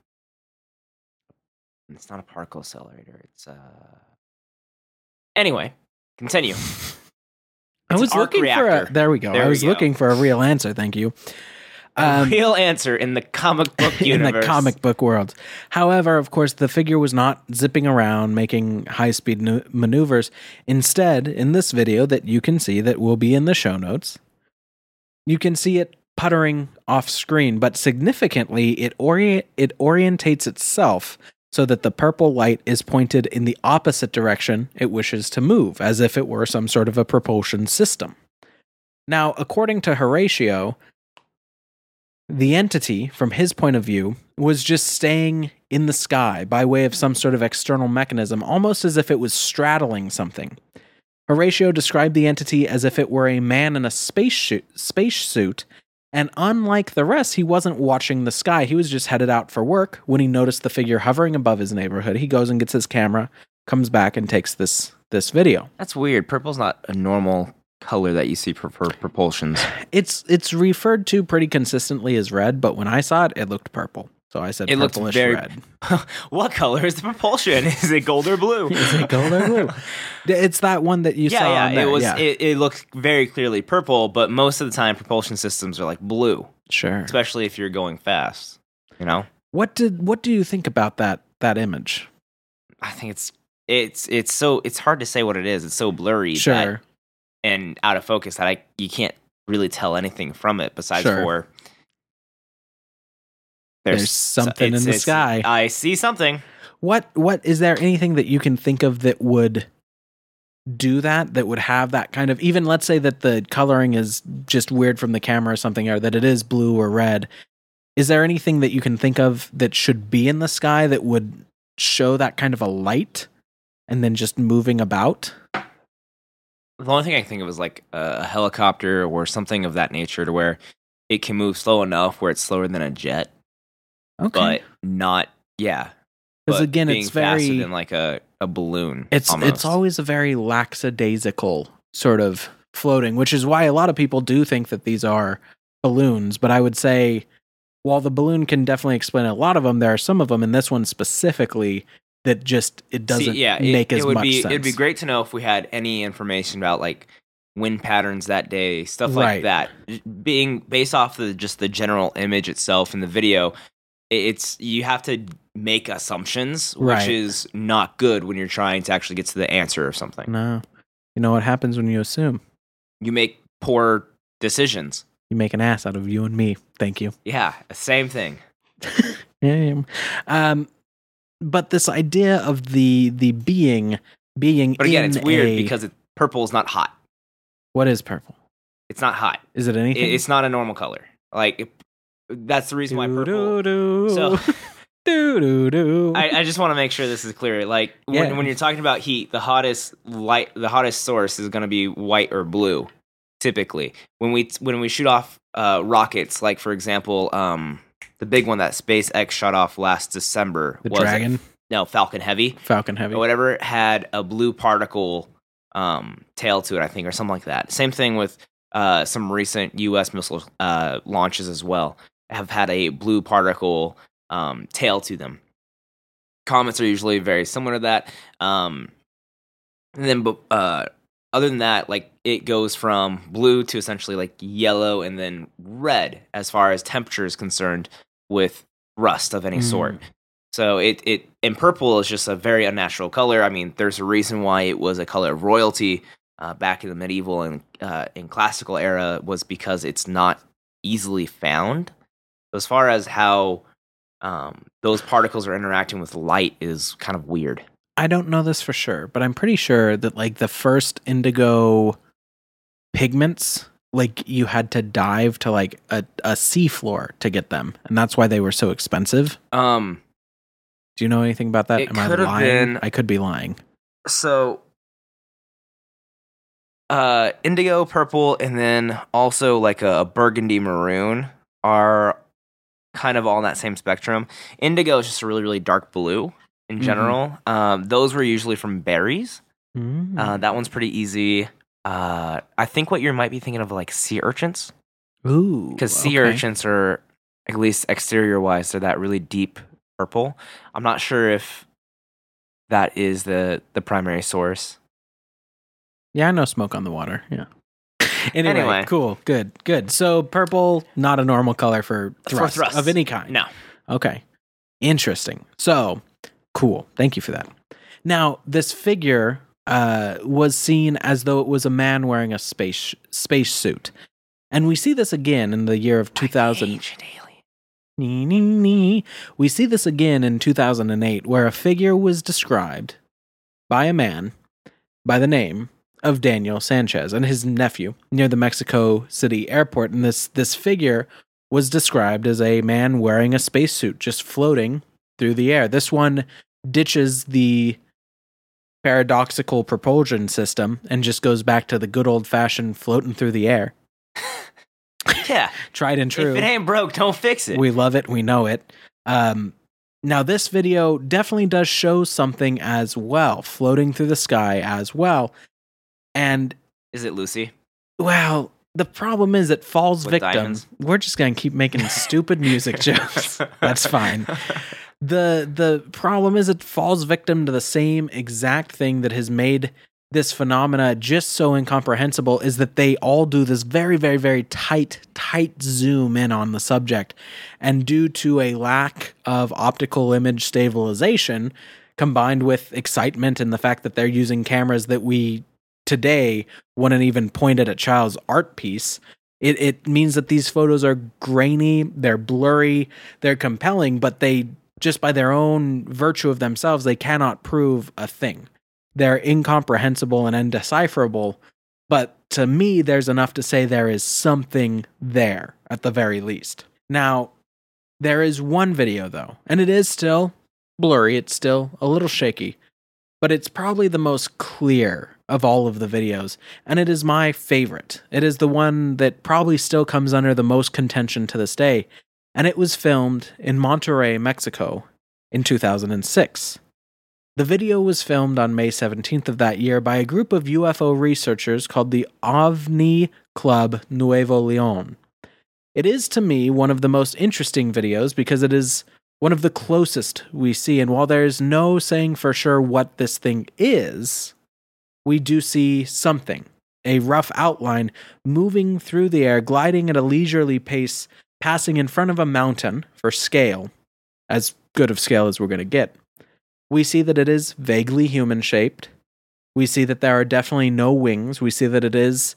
it's not a particle accelerator. It's uh Anyway, continue. I It's was an arc looking for reactor. a there we go. There I we was go. looking for a real answer, thank you. A Um, real answer in the comic book in universe. the comic book world. However, of course, the figure was not zipping around making high-speed nu- maneuvers. Instead, in this video that you can see that will be in the show notes, you can see it puttering off screen, but significantly it ori- it orientates itself so that the purple light is pointed in the opposite direction it wishes to move, as if it were some sort of a propulsion system. Now, according to Horatio, the entity, from his point of view, was just staying in the sky by way of some sort of external mechanism, almost as if it was straddling something. Horatio described the entity as if it were a man in a space suit, space suit, and unlike the rest, he wasn't watching the sky. He was just headed out for work. When he noticed the figure hovering above his neighborhood, he goes and gets his camera, comes back, and takes this this video. That's weird. Purple's not a normal color that you see for, for propulsions. It's it's referred to pretty consistently as red, but when I saw it, it looked purple. So I said It looked purplish very- red. What color is the propulsion? Is it gold or blue? Is it gold or blue? It's that one that you yeah, saw. yeah. on there. It was. yeah. It, it looked very clearly purple, but most of the time, propulsion systems are like blue, Sure. especially if you're going fast. You know, What did what do you think about that that image? I think it's it's it's so it's hard to say what it is. It's so blurry, Sure. that, and out of focus that I you can't really tell anything from it besides Sure. for There's something in it's- the it's- sky. I see something. What what is there anything that you can think of that would do that that would have that kind of, even let's say that the coloring is just weird from the camera or something, or that it is blue or red, is there anything that you can think of that should be in the sky that would show that kind of a light and then just moving about? The only thing I can think of is like a helicopter or something of that nature, to where it can move slow enough where it's slower than a jet, Okay. but not yeah. Because but again, being it's faster very than like a, a balloon. It's almost. it's always a very lackadaisical sort of floating, which is why a lot of people do think that these are balloons. But I would say, while the balloon can definitely explain a lot of them, there are some of them, and this one specifically, that just it doesn't See, yeah, it, make as it would much be, sense. It'd be great to know if we had any information about like wind patterns that day, stuff like Right. that. Being based off of just the general image itself in the video, it's you have to make assumptions, which Right. is not good when you're trying to actually get to the answer of something. No, you know what happens when you assume? You make poor decisions. You make an ass out of you and me. Thank you. Yeah, same thing. Yeah. Um. but this idea of the the being being But again, in it's weird a- because it, purple is not hot. what is purple? It's not hot. Is it anything? It, it's not a normal color. Like it, that's the reason why purple. Doo-doo-doo. So Doo-doo-doo. I, I just want to make sure this is clear. Like Yeah. when, when you're talking about heat, the hottest light, the hottest source is going to be white or blue. Typically, when we when we shoot off uh, rockets, like for example, um, the big one that SpaceX shot off last December the was Dragon, no Falcon Heavy. Falcon Heavy. Or whatever, had a blue particle um, tail to it, I think, or something like that. Same thing with uh, some recent U S missile uh, launches as well, have had a blue particle um, tail to them. Comets are usually very similar to that. Um, and then, but uh, other than that, like it goes from blue to essentially like yellow and then red as far as temperature is concerned with rust of any Mm. sort. So it, it and purple is just a very unnatural color. I mean, there's a reason why it was a color of royalty uh, back in the medieval and uh, in classical era was because it's not easily found. So as far as how um, those particles are interacting with light is kind of weird. I don't know this for sure, but I'm pretty sure that like the first indigo pigments, like you had to dive to like a, a sea floor to get them, and that's why they were so expensive. Um, Do you know anything about that? It Am I could have lying? been- I could be lying. so uh, indigo, purple, and then also like a, a burgundy maroon are kind of all in that same spectrum. Indigo is just a really, really dark blue in Mhm. general. Um, those were usually from berries. Mm. Uh, that one's pretty easy. Uh, I think what you might be thinking of like sea urchins, Ooh, because sea okay. urchins are, at least exterior wise, they're that really deep purple. I'm not sure if that is the the primary source. Yeah, I know smoke on the water. Yeah. Anyway, Anyway. cool, good, good. So purple, not a normal color for For thrust, thrust. of any kind. No. Okay. Interesting. So, cool. Thank you for that. Now, this figure uh, was seen as though it was a man wearing a space space suit. And we see this again in the year of two thousand. Ancient alien. Nee, nee, nee. We see this again in two thousand eight, where a figure was described by a man by the name of Daniel Sanchez and his nephew near the Mexico City airport. And this, this figure was described as a man wearing a spacesuit just floating through the air. This one ditches the paradoxical propulsion system and just goes back to the good old fashioned floating through the air. Yeah. Tried and true. If it ain't broke, don't fix it. We love it. We know it. Um, now, this video definitely does show something as well, floating through the sky as well. And, Is it Lucy? well, the problem is it falls With victim. diamonds? We're just going to keep making stupid music jokes. That's fine. The the problem is it falls victim to the same exact thing that has made this phenomena just so incomprehensible, is that they all do this very, very, very tight, tight zoom in on the subject. And due to a lack of optical image stabilization, combined with excitement and the fact that they're using cameras that we today wouldn't even point at a child's art piece, it, it means that these photos are grainy, they're blurry, they're compelling, but they, just by their own virtue of themselves, they cannot prove a thing. They're incomprehensible and undecipherable, but to me, there's enough to say there is something there, at the very least. Now, there is one video, though, and it is still blurry, it's still a little shaky, but it's probably the most clear of all of the videos, and it is my favorite. It is the one that probably still comes under the most contention to this day, and it was filmed in Monterrey, Mexico in two thousand six. The video was filmed on May seventeenth of that year by a group of U F O researchers called the OVNI Club Nuevo Leon. It is, to me, one of the most interesting videos because it is one of the closest we see, and while there's no saying for sure what this thing is, we do see something, a rough outline moving through the air, gliding at a leisurely pace, passing in front of a mountain for scale, as good of scale as we're going to get. We see that it is vaguely human-shaped. We see that there are definitely no wings. We see that it is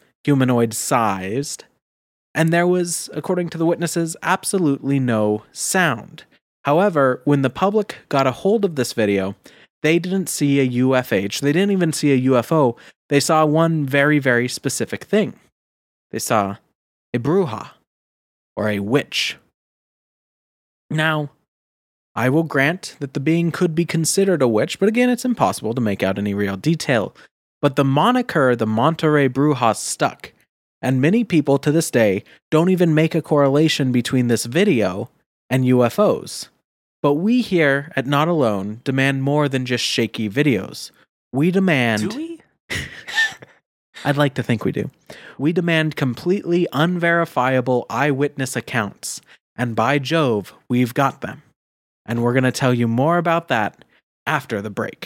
humanoid-sized. And there was, according to the witnesses, absolutely no sound. However, when the public got a hold of this video, they didn't see a U F H. They didn't even see a U F O. They saw one very, very specific thing. They saw a bruja, or a witch. Now, I will grant that the being could be considered a witch, but again, it's impossible to make out any real detail. But the moniker, the Monterey Bruja, stuck, and many people to this day don't even make a correlation between this video and U F Os. But we here at Not Alone demand more than just shaky videos. We demand... Do we? I'd like to think we do. We demand completely unverifiable eyewitness accounts. And by Jove, we've got them. And we're going to tell you more about that after the break.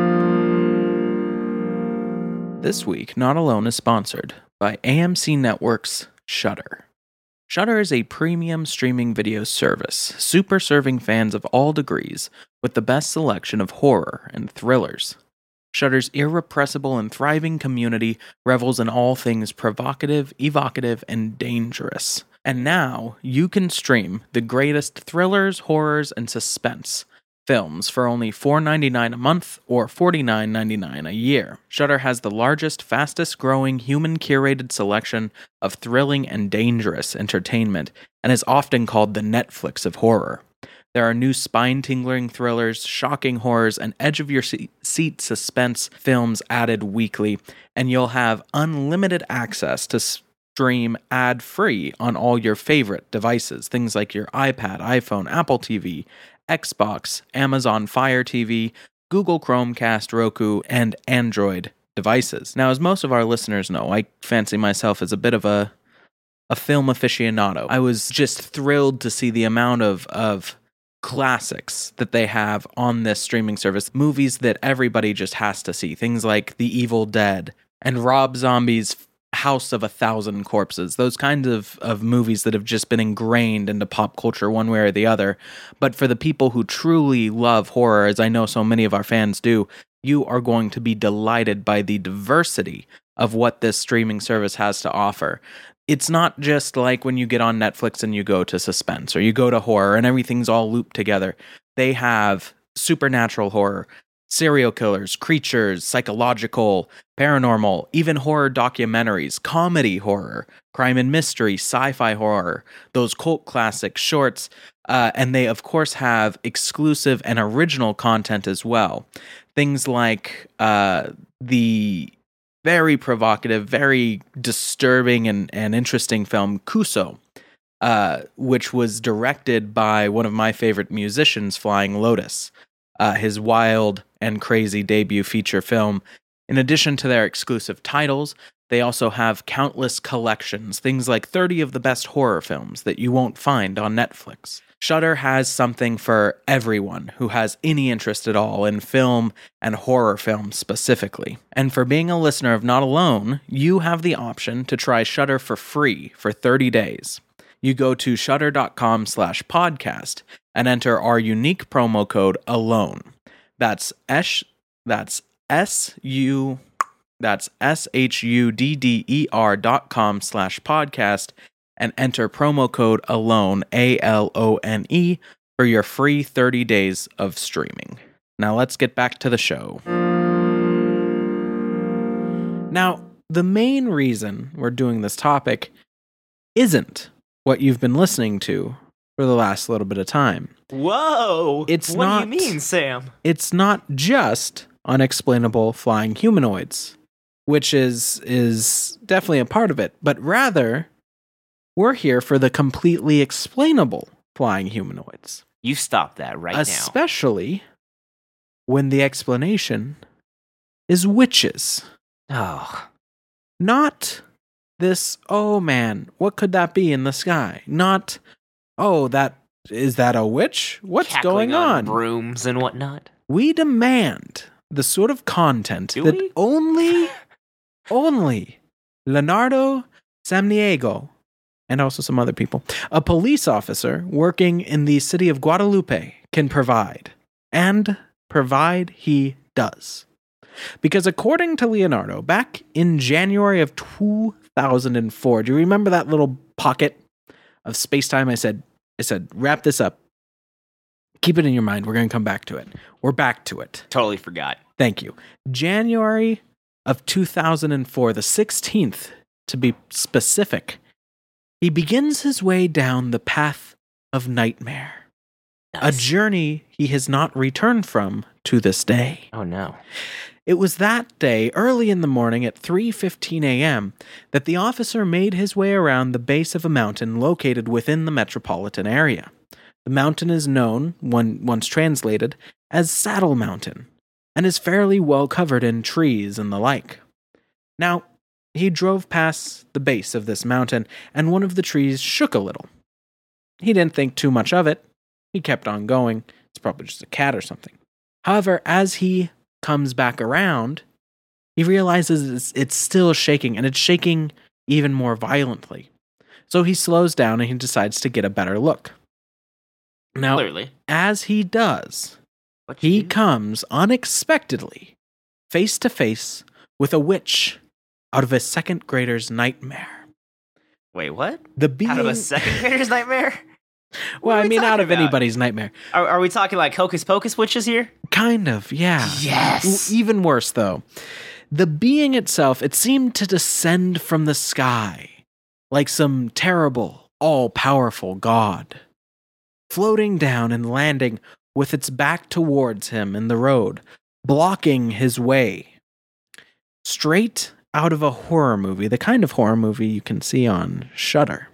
This week, Not Alone is sponsored by A M C Network's Shudder. Shudder is a premium streaming video service, super serving fans of all degrees with the best selection of horror and thrillers. Shudder's irrepressible and thriving community revels in all things provocative, evocative, and dangerous. And now, you can stream the greatest thrillers, horrors, and suspense films for only four dollars and ninety-nine cents a month or forty-nine dollars and ninety-nine cents a year. Shudder has the largest, fastest-growing, human-curated selection of thrilling and dangerous entertainment and is often called the Netflix of horror. There are new spine-tingling thrillers, shocking horrors, and edge-of-your-seat suspense films added weekly, and you'll have unlimited access to stream ad-free on all your favorite devices, things like your iPad, iPhone, Apple T V, Xbox, Amazon Fire T V, Google Chromecast, Roku, and Android devices. Now, as most of our listeners know, I fancy myself as a bit of a a film aficionado. I was just thrilled to see the amount of of classics that they have on this streaming service, movies that everybody just has to see, things like The Evil Dead and Rob Zombie's House of a Thousand Corpses, those kinds of, of movies that have just been ingrained into pop culture one way or the other. But for the people who truly love horror, as I know so many of our fans do, you are going to be delighted by the diversity of what this streaming service has to offer. It's not just like when you get on Netflix and you go to suspense or you go to horror and everything's all looped together. They have supernatural horror, serial killers, creatures, psychological, paranormal, even horror documentaries, comedy horror, crime and mystery, sci-fi horror, those cult classic shorts, uh, and they, of course, have exclusive and original content as well. Things like uh, the very provocative, very disturbing and, and interesting film Kuso, uh, which was directed by one of my favorite musicians, Flying Lotus. Uh, his wild and crazy debut feature film. In addition to their exclusive titles, they also have countless collections, things like thirty of the best horror films that you won't find on Netflix. Shudder has something for everyone who has any interest at all in film and horror films specifically. And for being a listener of Not Alone, you have the option to try Shudder for free for thirty days. You go to shudder.com slash podcast and enter our unique promo code ALONE. That's S that's S U that's S H U D D E R dot com slash podcast and enter promo code ALONE, A L O N E, for your free thirty days of streaming. Now let's get back to the show. Now, the main reason we're doing this topic isn't what you've been listening to for the last little bit of time. Whoa! It's what not, do you mean, Sam? It's not just unexplainable flying humanoids, which is is definitely a part of it, but rather, we're here for the completely explainable flying humanoids. You stop that right now. Especially when the explanation is witches. Oh. Not this, oh man, what could that be in the sky? Not, oh, that is that a witch? What's Cackling going on? on brooms and whatnot. We demand the sort of content Do that we? only, only Leonardo Samaniego, and also some other people, a police officer working in the city of Guadalupe, can provide. And provide he does. Because according to Leonardo, back in January of two thousand four, do you remember that little pocket of space-time? I said, I said, wrap this up. Keep it in your mind. We're going to come back to it. We're back to it. Totally forgot. Thank you. January of two thousand four, the sixteenth, to be specific, he begins his way down the path of nightmare. Nice. A journey he has not returned from to this day. Oh, no. It was that day, early in the morning at three fifteen a.m., that the officer made his way around the base of a mountain located within the metropolitan area. The mountain is known, when once translated, as Saddle Mountain, and is fairly well covered in trees and the like. Now, he drove past the base of this mountain, and one of the trees shook a little. He didn't think too much of it. He kept on going. It's probably just a cat or something. However, as he comes back around, he realizes it's, it's still shaking, and it's shaking even more violently. So he slows down and he decides to get a better look. Now, Clearly. as he does, What he you do? comes unexpectedly face to face with a witch out of a second grader's nightmare. Wait, what? The being, Out of a second grader's nightmare? well, are I we mean, out talking of about? anybody's nightmare. Are, are we talking like Hocus Pocus witches here? Kind of, yeah. Yes. W- Even worse, though. The being itself, it seemed to descend from the sky like some terrible, all-powerful god, floating down and landing with its back towards him in the road, blocking his way. Straight out of a horror movie, the kind of horror movie you can see on Shudder.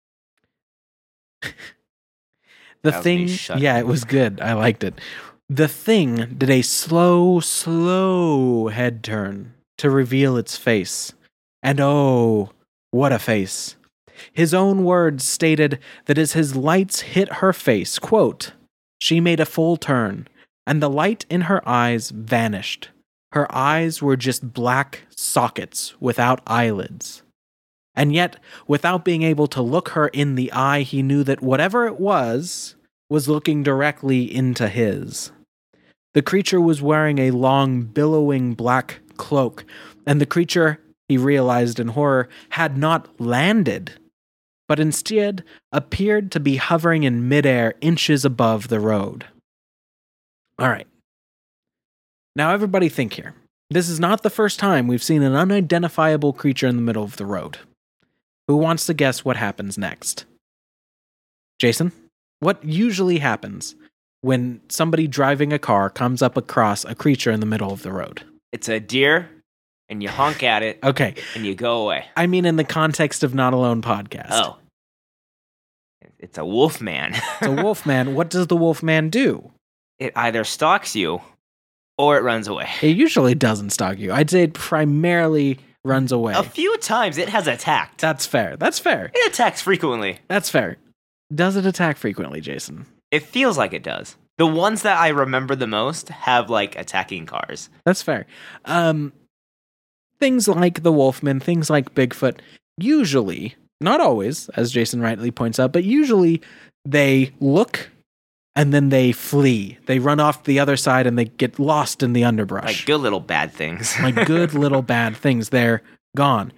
The That was thing, me, Shudder. yeah, it was good. I liked it. The thing did a slow, slow head turn to reveal its face. And oh, what a face. His own words stated that as his lights hit her face, quote, she made a full turn, and the light in her eyes vanished. Her eyes were just black sockets without eyelids. And yet, without being able to look her in the eye, he knew that whatever it was, was looking directly into his. The creature was wearing a long, billowing black cloak, and the creature, he realized in horror, had not landed, but instead appeared to be hovering in midair inches above the road. All right. Now, everybody think here. This is not the first time we've seen an unidentifiable creature in the middle of the road. Who wants to guess what happens next? Jason? What usually happens when somebody driving a car comes up across a creature in the middle of the road? It's a deer, and you honk at it, Okay. and you go away. I mean, in the context of Not Alone podcast. Oh. It's a wolf man. It's a wolf man. What does the wolf man do? It either stalks you or it runs away. It usually doesn't stalk you. I'd say it primarily runs away. A few times it has attacked. That's fair. That's fair. It attacks frequently. That's fair. Does it attack frequently, Jason? It feels like it does. The ones that I remember the most have like attacking cars. That's fair. Um, things like the Wolfman, things like Bigfoot, usually, not always, as Jason rightly points out, but usually they look and then they flee. They run off the other side and they get lost in the underbrush. Like good little bad things. Like good little bad things. They're gone.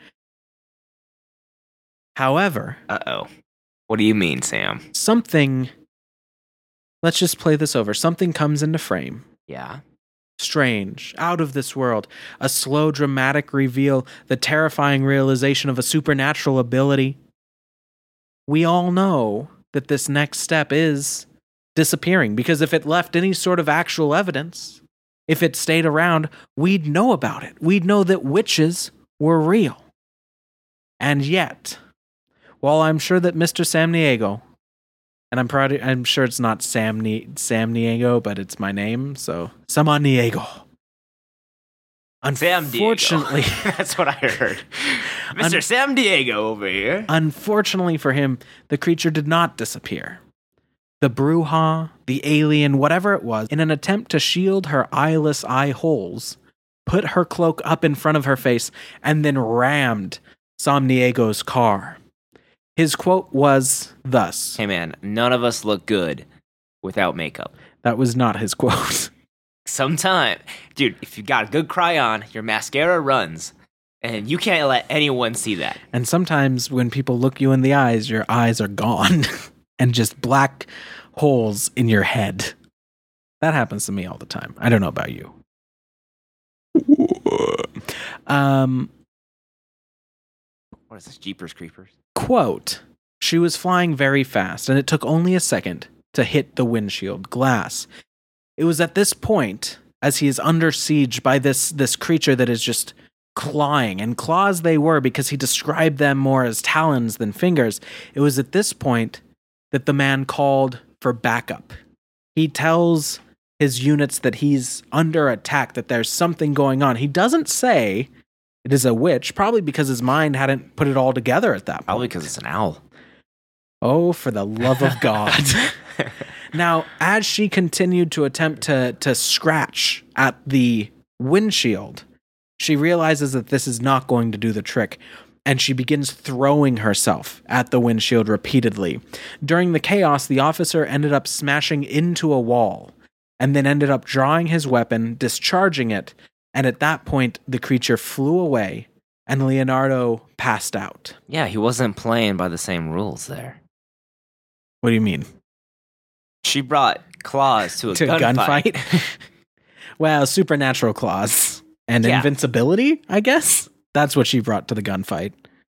However, Uh-oh. What do you mean, Sam? something, let's just play this over. Something comes into frame. Yeah. Strange, out of this world, a slow, dramatic reveal, the terrifying realization of a supernatural ability. We all know that this next step is disappearing, because if it left any sort of actual evidence, if it stayed around, we'd know about it. We'd know that witches were real. And yet, while I'm sure that Mister Samniego, and I'm proud, I'm sure it's not Sam Ni- Samniego, but it's my name, so Samaniego. Sam Diego. Unfortunately, That's what I heard. Mister Un- Sam Diego over here. unfortunately for him, the creature did not disappear. The Bruja, the alien, whatever it was, in an attempt to shield her eyeless eye holes, put her cloak up in front of her face and then rammed Samniego's car. His quote was thus. Hey man, none of us look good without makeup. That was not his quote. Sometime, dude, if you got a good cry on, your mascara runs, and you can't let anyone see that. And sometimes when people look you in the eyes, your eyes are gone and just black holes in your head. That happens to me all the time. I don't know about you. Um, What is this? Jeepers Creepers? quote, she was flying very fast, and it took only a second to hit the windshield glass. It was at this point, as he is under siege by this, this creature that is just clawing, and claws they were because he described them more as talons than fingers. It was at this point that the man called for backup. He tells his units that he's under attack, that there's something going on. He doesn't say it is a witch, probably because his mind hadn't put it all together at that point. Probably because it's an owl. Oh, for the love of God. Now, as she continued to attempt to, to scratch at the windshield, she realizes that this is not going to do the trick, and she begins throwing herself at the windshield repeatedly. During the chaos, the officer ended up smashing into a wall, and then ended up drawing his weapon, discharging it, and at that point, the creature flew away, and Leonardo passed out. Yeah, he wasn't playing by the same rules there. What do you mean? She brought claws to a to a gunfight. gunfight? Well, supernatural claws and Yeah. invincibility, I guess. That's what she brought to the gunfight.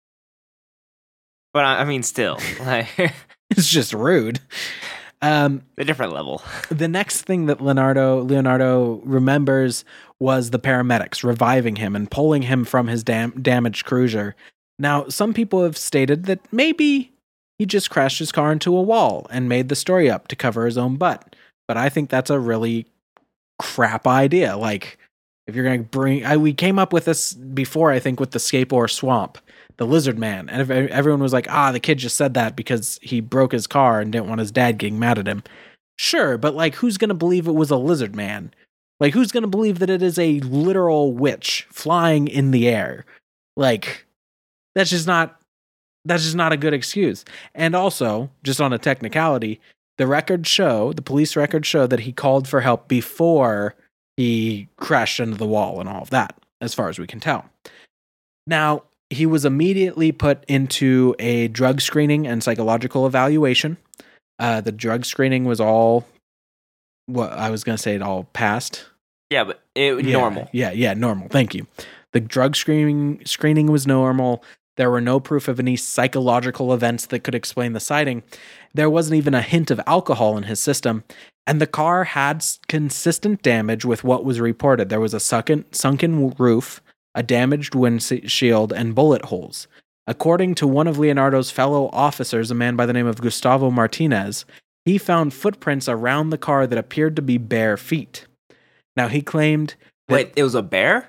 But I I mean, still, like It's just rude. Um, a different level. the next thing that Leonardo Leonardo remembers was the paramedics reviving him and pulling him from his dam- damaged cruiser. Now, some people have stated that maybe he just crashed his car into a wall and made the story up to cover his own butt. But I think that's a really crap idea. Like, if you're going to bring... I, we came up with this before, I think, with the Scapor Swamp, the Lizard Man. And if everyone was like, ah, the kid just said that because he broke his car and didn't want his dad getting mad at him. Sure, but, like, who's going to believe it was a lizard man? Like, who's going to believe that it is a literal witch flying in the air? Like, that's just not... That's just not a good excuse. And also, just on a technicality, the records show, the police records show that he called for help before he crashed into the wall and all of that, as far as we can tell. Now, he was immediately put into a drug screening and psychological evaluation. Uh, the drug screening was all, what I was going to say, it all passed. Yeah, but it Yeah, normal. Yeah, yeah, normal. Thank you. The drug screening screening was normal. There were no proof of any psychological events that could explain the sighting. There wasn't even a hint of alcohol in his system. And the car had s- consistent damage with what was reported. There was a sunken, sunken roof, a damaged windshield, and bullet holes. According to one of Leonardo's fellow officers, a man by the name of Gustavo Martinez, he found footprints around the car that appeared to be bare feet. Now, he claimed that... Wait, it was a bear?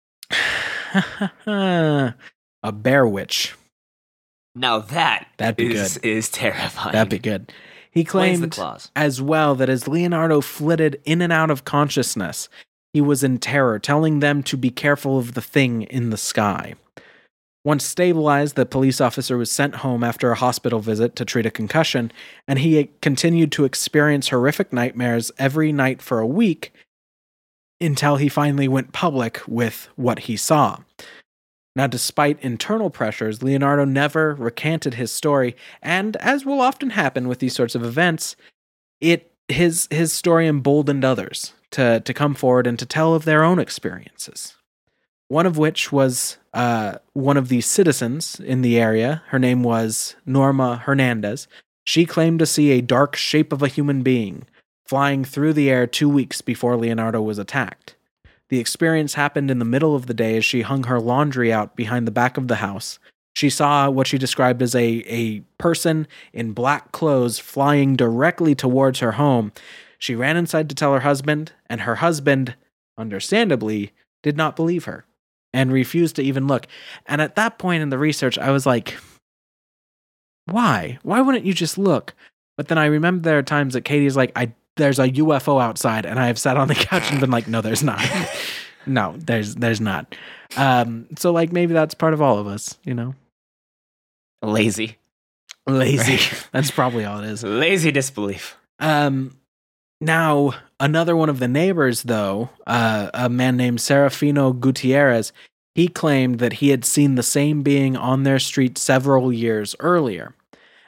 a bear witch. Now that That'd be is, good. is terrifying. That'd be good. He Explains the claimed claws. as well that as Leonardo flitted in and out of consciousness, he was in terror, telling them to be careful of the thing in the sky. Once stabilized, the police officer was sent home after a hospital visit to treat a concussion, and he continued to experience horrific nightmares every night for a week until he finally went public with what he saw. Now, despite internal pressures, Leonardo never recanted his story, and as will often happen with these sorts of events, it his his story emboldened others to, to come forward and to tell of their own experiences. One of which was uh, one of the citizens in the area. Her name was Norma Hernandez. She claimed to see a dark shape of a human being flying through the air two weeks before Leonardo was attacked. The experience happened in the middle of the day as she hung her laundry out behind the back of the house. She saw what she described as a, a person in black clothes flying directly towards her home. She ran inside to tell her husband, and her husband, understandably, did not believe her and refused to even look. And at that point in the research, I was like, why? Why wouldn't you just look? But then I remember there are times that Katie's like, I there's a U F O outside, and I have sat on the couch and been like, no, there's not. no, there's there's not. Um, so like maybe that's part of all of us, you know? Lazy. Lazy. That's probably all it is. Lazy disbelief. Um, now, another one of the neighbors, though, uh, a man named Serafino Gutierrez, he claimed that he had seen the same being on their street several years earlier.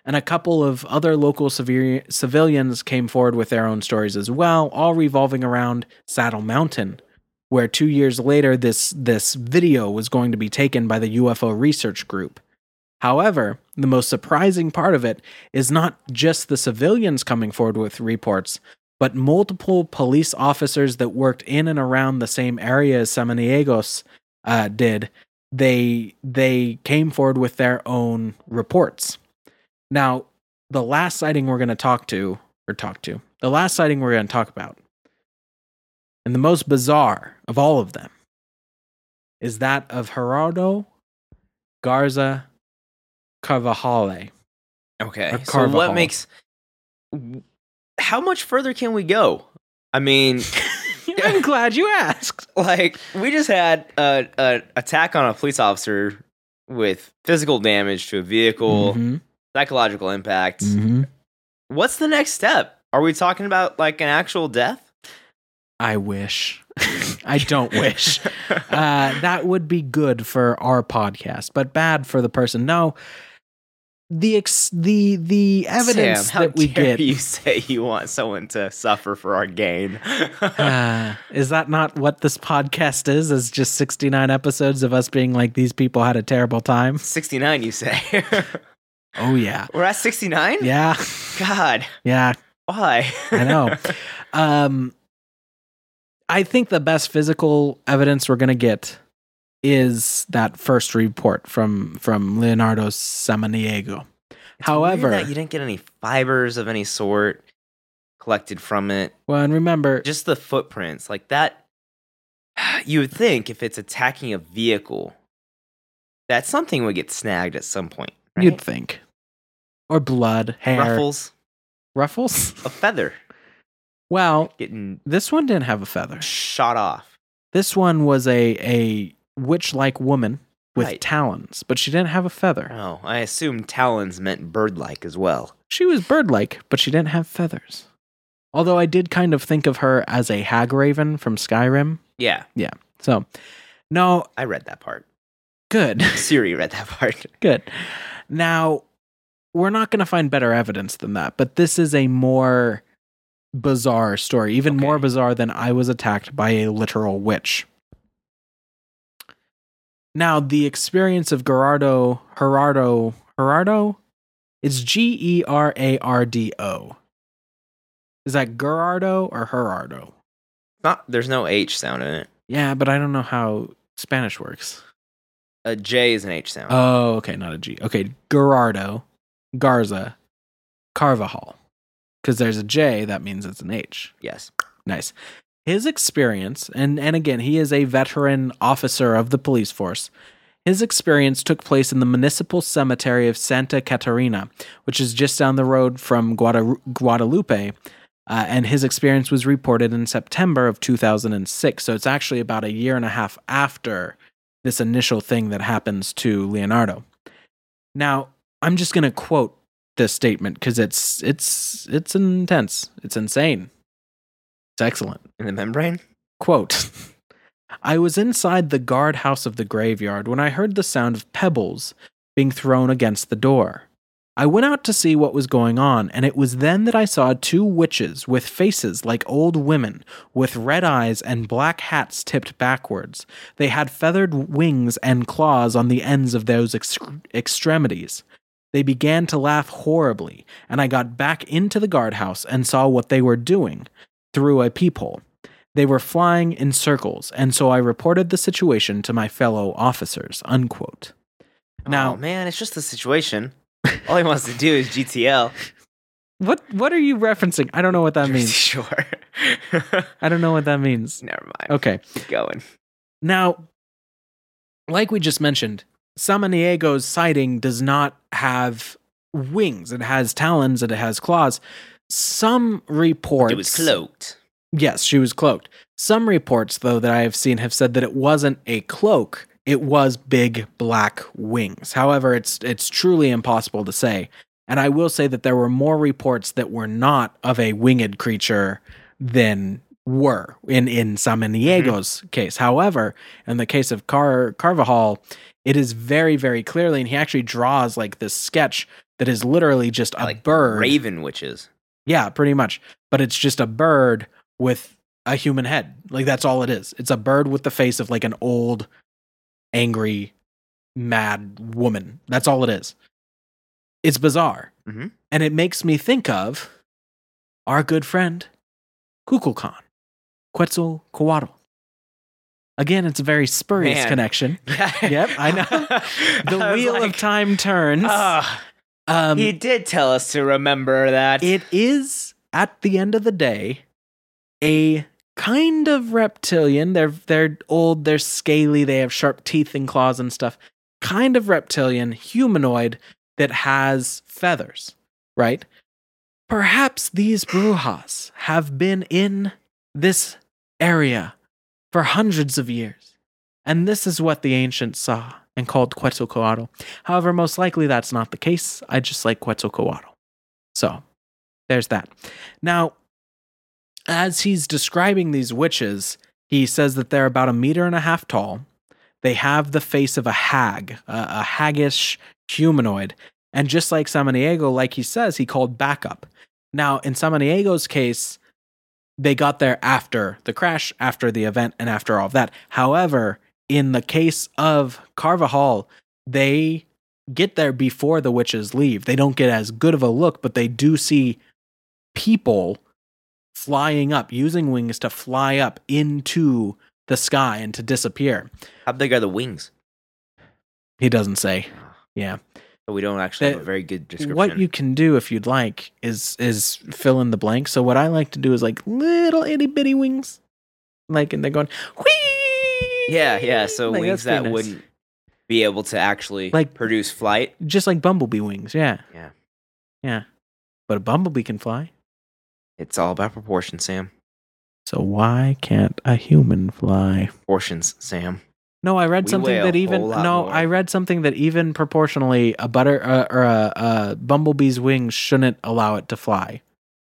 And a couple of other local civi- civilians came forward with their own stories as well, all revolving around Saddle Mountain, where two years later this this video was going to be taken by the U F O research group. However, the most surprising part of it is not just the civilians coming forward with reports, but multiple police officers that worked in and around the same area as Samaniegos uh, did. They they came forward with their own reports. Now, the last sighting we're going to talk to, or talk to, the last sighting we're going to talk about, and the most bizarre of all of them, is that of Gerardo Garza Carvajal. Okay. Or So Carvajal. what makes... How much further can we go? I mean... I'm glad you asked. Like, we just had a, a attack on a police officer with physical damage to a vehicle, Mhm. psychological impact. Mhm. What's the next step? Are we talking about like an actual death? I wish. I don't wish. Uh, that would be good for our podcast, but bad for the person. No, the ex- the the evidence Sam, how that we dare get. you say you want someone to suffer for our gain? uh, is that not what this podcast is? Is just sixty-nine episodes of us being like, these people had a terrible time? sixty-nine, you say? Oh, yeah. We're at sixty-nine? Yeah. God, Yeah. why? I know. Um, I think the best physical evidence we're going to get is that first report from, from Leonardo Samaniego. It's However, weird that you didn't get any fibers of any sort collected from it. well, and remember, Just the footprints, like that. You would think if it's attacking a vehicle, that something would get snagged at some point. Right? you'd think. Or blood, hair. Ruffles, Ruffles? a feather Well, getting this one didn't have a feather. shot off. This one was a, a witch-like woman with Right. talons, but she didn't have a feather. Oh, I assume talons meant bird-like as well. She was bird-like, but she didn't have feathers. Although I did kind of think of her as a hag raven from Skyrim. Yeah, So, no, I read that part. good, Siri read that part. good. Now, we're not going to find better evidence than that, but this is a more bizarre story, even Okay. more bizarre than I was attacked by a literal witch. Now, the experience of Gerardo, Gerardo, Gerardo? It's G E R A R D O. Is that Gerardo or Gerardo? Not, there's no H sound in it. Yeah, but I don't know how Spanish works. A J is an H sound. Oh, okay, not a G. Okay, Gerardo, Garza, Carvajal. Because there's a J, that means it's an H. Yes. Nice. His experience, and, and again, he is a veteran officer of the police force. His experience took place in the municipal cemetery of Santa Catarina, which is just down the road from Guada- Guadalupe. Uh, and his experience was reported in September of two thousand six. So it's actually about a year and a half after this initial thing that happens to Leonardo. Now, I'm just going to quote this statement because it's it's it's intense. It's insane. It's excellent. In the membrane? Quote, I was inside the guardhouse of the graveyard when I heard the sound of pebbles being thrown against the door. I went out to see what was going on, and it was then that I saw two witches with faces like old women, with red eyes and black hats tipped backwards. They had feathered wings and claws on the ends of those ex- extremities. They began to laugh horribly, and I got back into the guardhouse and saw what they were doing through a peephole. They were flying in circles, and so I reported the situation to my fellow officers, unquote. Now, Oh, man, it's just the situation. All he wants to do is G T L. what what are you referencing? I don't know what that Jersey means. Shore. I don't know what that means. Never mind. Okay. Keep going. Now, like we just mentioned, Samaniego's sighting does not have wings. It has talons and it has claws. Some reports... It was cloaked. Yes, she was cloaked. Some reports, though, that I have seen have said that it wasn't a cloak. It was big black wings. However, it's it's truly impossible to say. And I will say that there were more reports that were not of a winged creature than were in, in Samaniego's mm-hmm. case. However, in the case of Car- Carvajal, it is very, very clearly, and he actually draws like this sketch that is literally just a like bird. Raven witches. Yeah, pretty much. But it's just a bird with a human head. Like, that's all it is. It's a bird with the face of like an old, angry, mad woman. That's all it is. It's bizarre. Mm-hmm. And it makes me think of our good friend, Kukulkan, Quetzalcoatl. Again, it's a very spurious Man. connection. Yep, I know. The I was wheel of like, time turns. "Ah, um, he did tell us to remember that. It is, at the end of the day, a kind of reptilian. They're they're old, they're scaly, they have sharp teeth and claws and stuff. Kind of reptilian, humanoid that has feathers, right? Perhaps these Brujas have been in this area for hundreds of years, and this is what the ancients saw and called Quetzalcoatl. However, most likely that's not the case. I just like Quetzalcoatl. So, there's that. Now, as he's describing these witches, he says that they're about a meter and a half tall. They have the face of a hag, a, a haggish humanoid. And just like Samaniego, like he says, he called backup. Now, in Samaniego's case, they got there after the crash, after the event, and after all of that. However, in the case of Carvajal, they get there before the witches leave. They don't get as good of a look, but they do see people flying up, using wings to fly up into the sky and to disappear. How big are the wings? He doesn't say. Yeah. So we don't actually The- have a very good description. What you can do if you'd like is is fill in the blank. So what I like to do is like little itty bitty wings. Like, and they're going, whee! Yeah, yeah. So Like, wings that's pretty that nice. wouldn't be able to actually Like- produce flight. Just like bumblebee wings, yeah. Yeah. Yeah. But a bumblebee can fly. It's all about proportion, Sam. So why can't a human fly? Proportions, Sam. No, I read We something weigh a that even whole lot no, more. I read something that even proportionally a butter uh, or a, a bumblebee's wings shouldn't allow it to fly.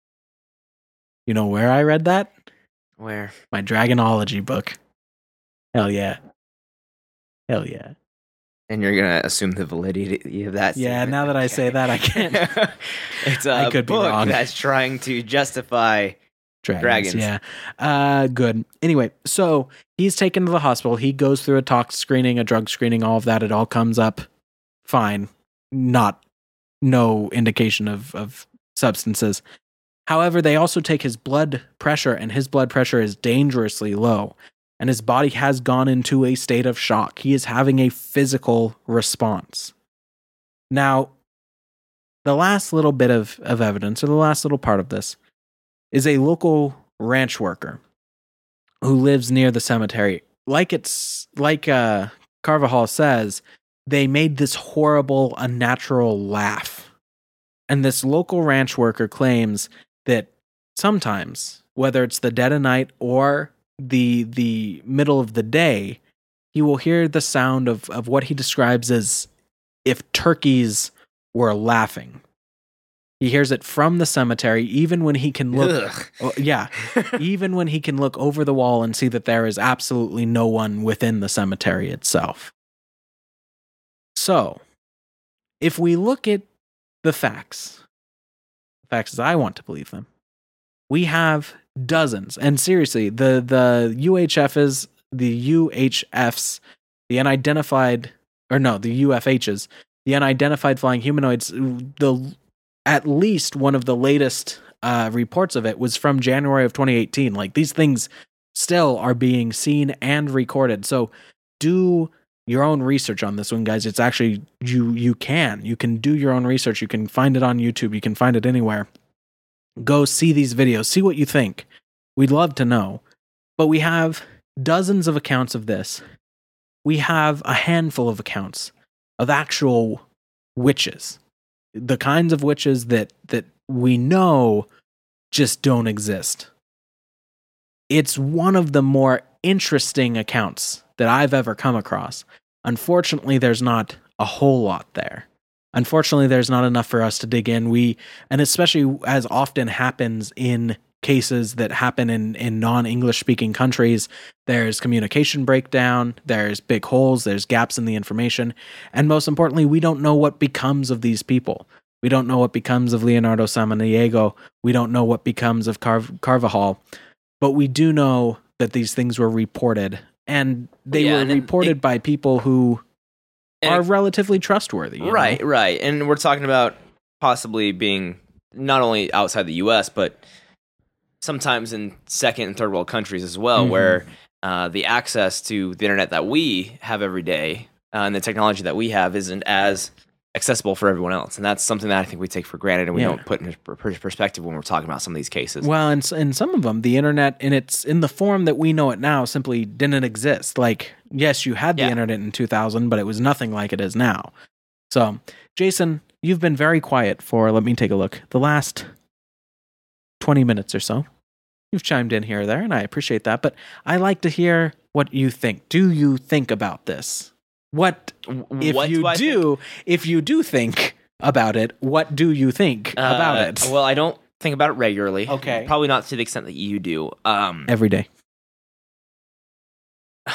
You know where I read that? Where? My Dragonology book. Hell yeah. Hell yeah. And you're gonna assume the validity of that. Yeah, statement. now that I say Okay. that, I can't. It's a I could be book wrong. that's trying to justify. Dragons, Dragons. yeah. Uh, good. Anyway, so he's taken to the hospital. He goes through a tox screening, a drug screening, all of that. It all comes up fine. Not, no indication of, of substances. However, they also take his blood pressure, and his blood pressure is dangerously low. And his body has gone into a state of shock. He is having a physical response. Now, the last little bit of, of evidence, or the last little part of this, is a local ranch worker who lives near the cemetery. Like it's like uh, Carvajal says, they made this horrible, unnatural laugh. And this local ranch worker claims that sometimes, whether it's the dead of night or the the middle of the day, he will hear the sound of, of what he describes as if turkeys were laughing. He hears it from the cemetery, even when he can look. Ugh. Oh, yeah, even when he can look over the wall and see that there is absolutely no one within the cemetery itself. So, if we look at the facts, the facts as I want to believe them, we have dozens, and seriously, the the U H Fs, the U H Fs, the unidentified, or no, the U F Hs, the unidentified flying humanoids, the at least one of the latest uh, reports of it was from January of twenty eighteen. Like, these things still are being seen and recorded. So do your own research on this one, guys. It's actually, you you can. You can do your own research. You can find it on YouTube. You can find it anywhere. Go see these videos. See what you think. We'd love to know. But we have dozens of accounts of this. We have a handful of accounts of actual witches. The kinds of witches that that we know just don't exist. It's one of the more interesting accounts that I've ever come across. Unfortunately, there's not a whole lot there. Unfortunately, there's not enough for us to dig in. We, and especially as often happens in cases that happen in, in non-English speaking countries, there's communication breakdown, there's big holes, there's gaps in the information, and most importantly, we don't know what becomes of these people. We don't know what becomes of Leonardo Samaniego. We don't know what becomes of Car- Carvajal. But we do know that these things were reported, and they Yeah, were and then reported it- by people who And are it- relatively trustworthy. you Right, know? right. And we're talking about possibly being not only outside the U S, but sometimes in second and third world countries as well, Mhm. where uh, the access to the internet that we have every day uh, and the technology that we have isn't as accessible for everyone else. And that's something that I think we take for granted and we Yeah. don't put in per- per- perspective when we're talking about some of these cases. Well, and s- in some of them, the internet in its in the form that we know it now simply didn't exist. Like, yes, you had the Yeah. internet in two thousand, but it was nothing like it is now. So, Jason, you've been very quiet for, let me take a look, the last twenty minutes or so. You've chimed in here or there, and I appreciate that. But I like to hear what you think. Do you think about this? What if What you do I do? If you do think about it, what do you think about Uh, it? Well, I don't think about it regularly. Okay. Probably not to the extent that you do. Um, Every day. I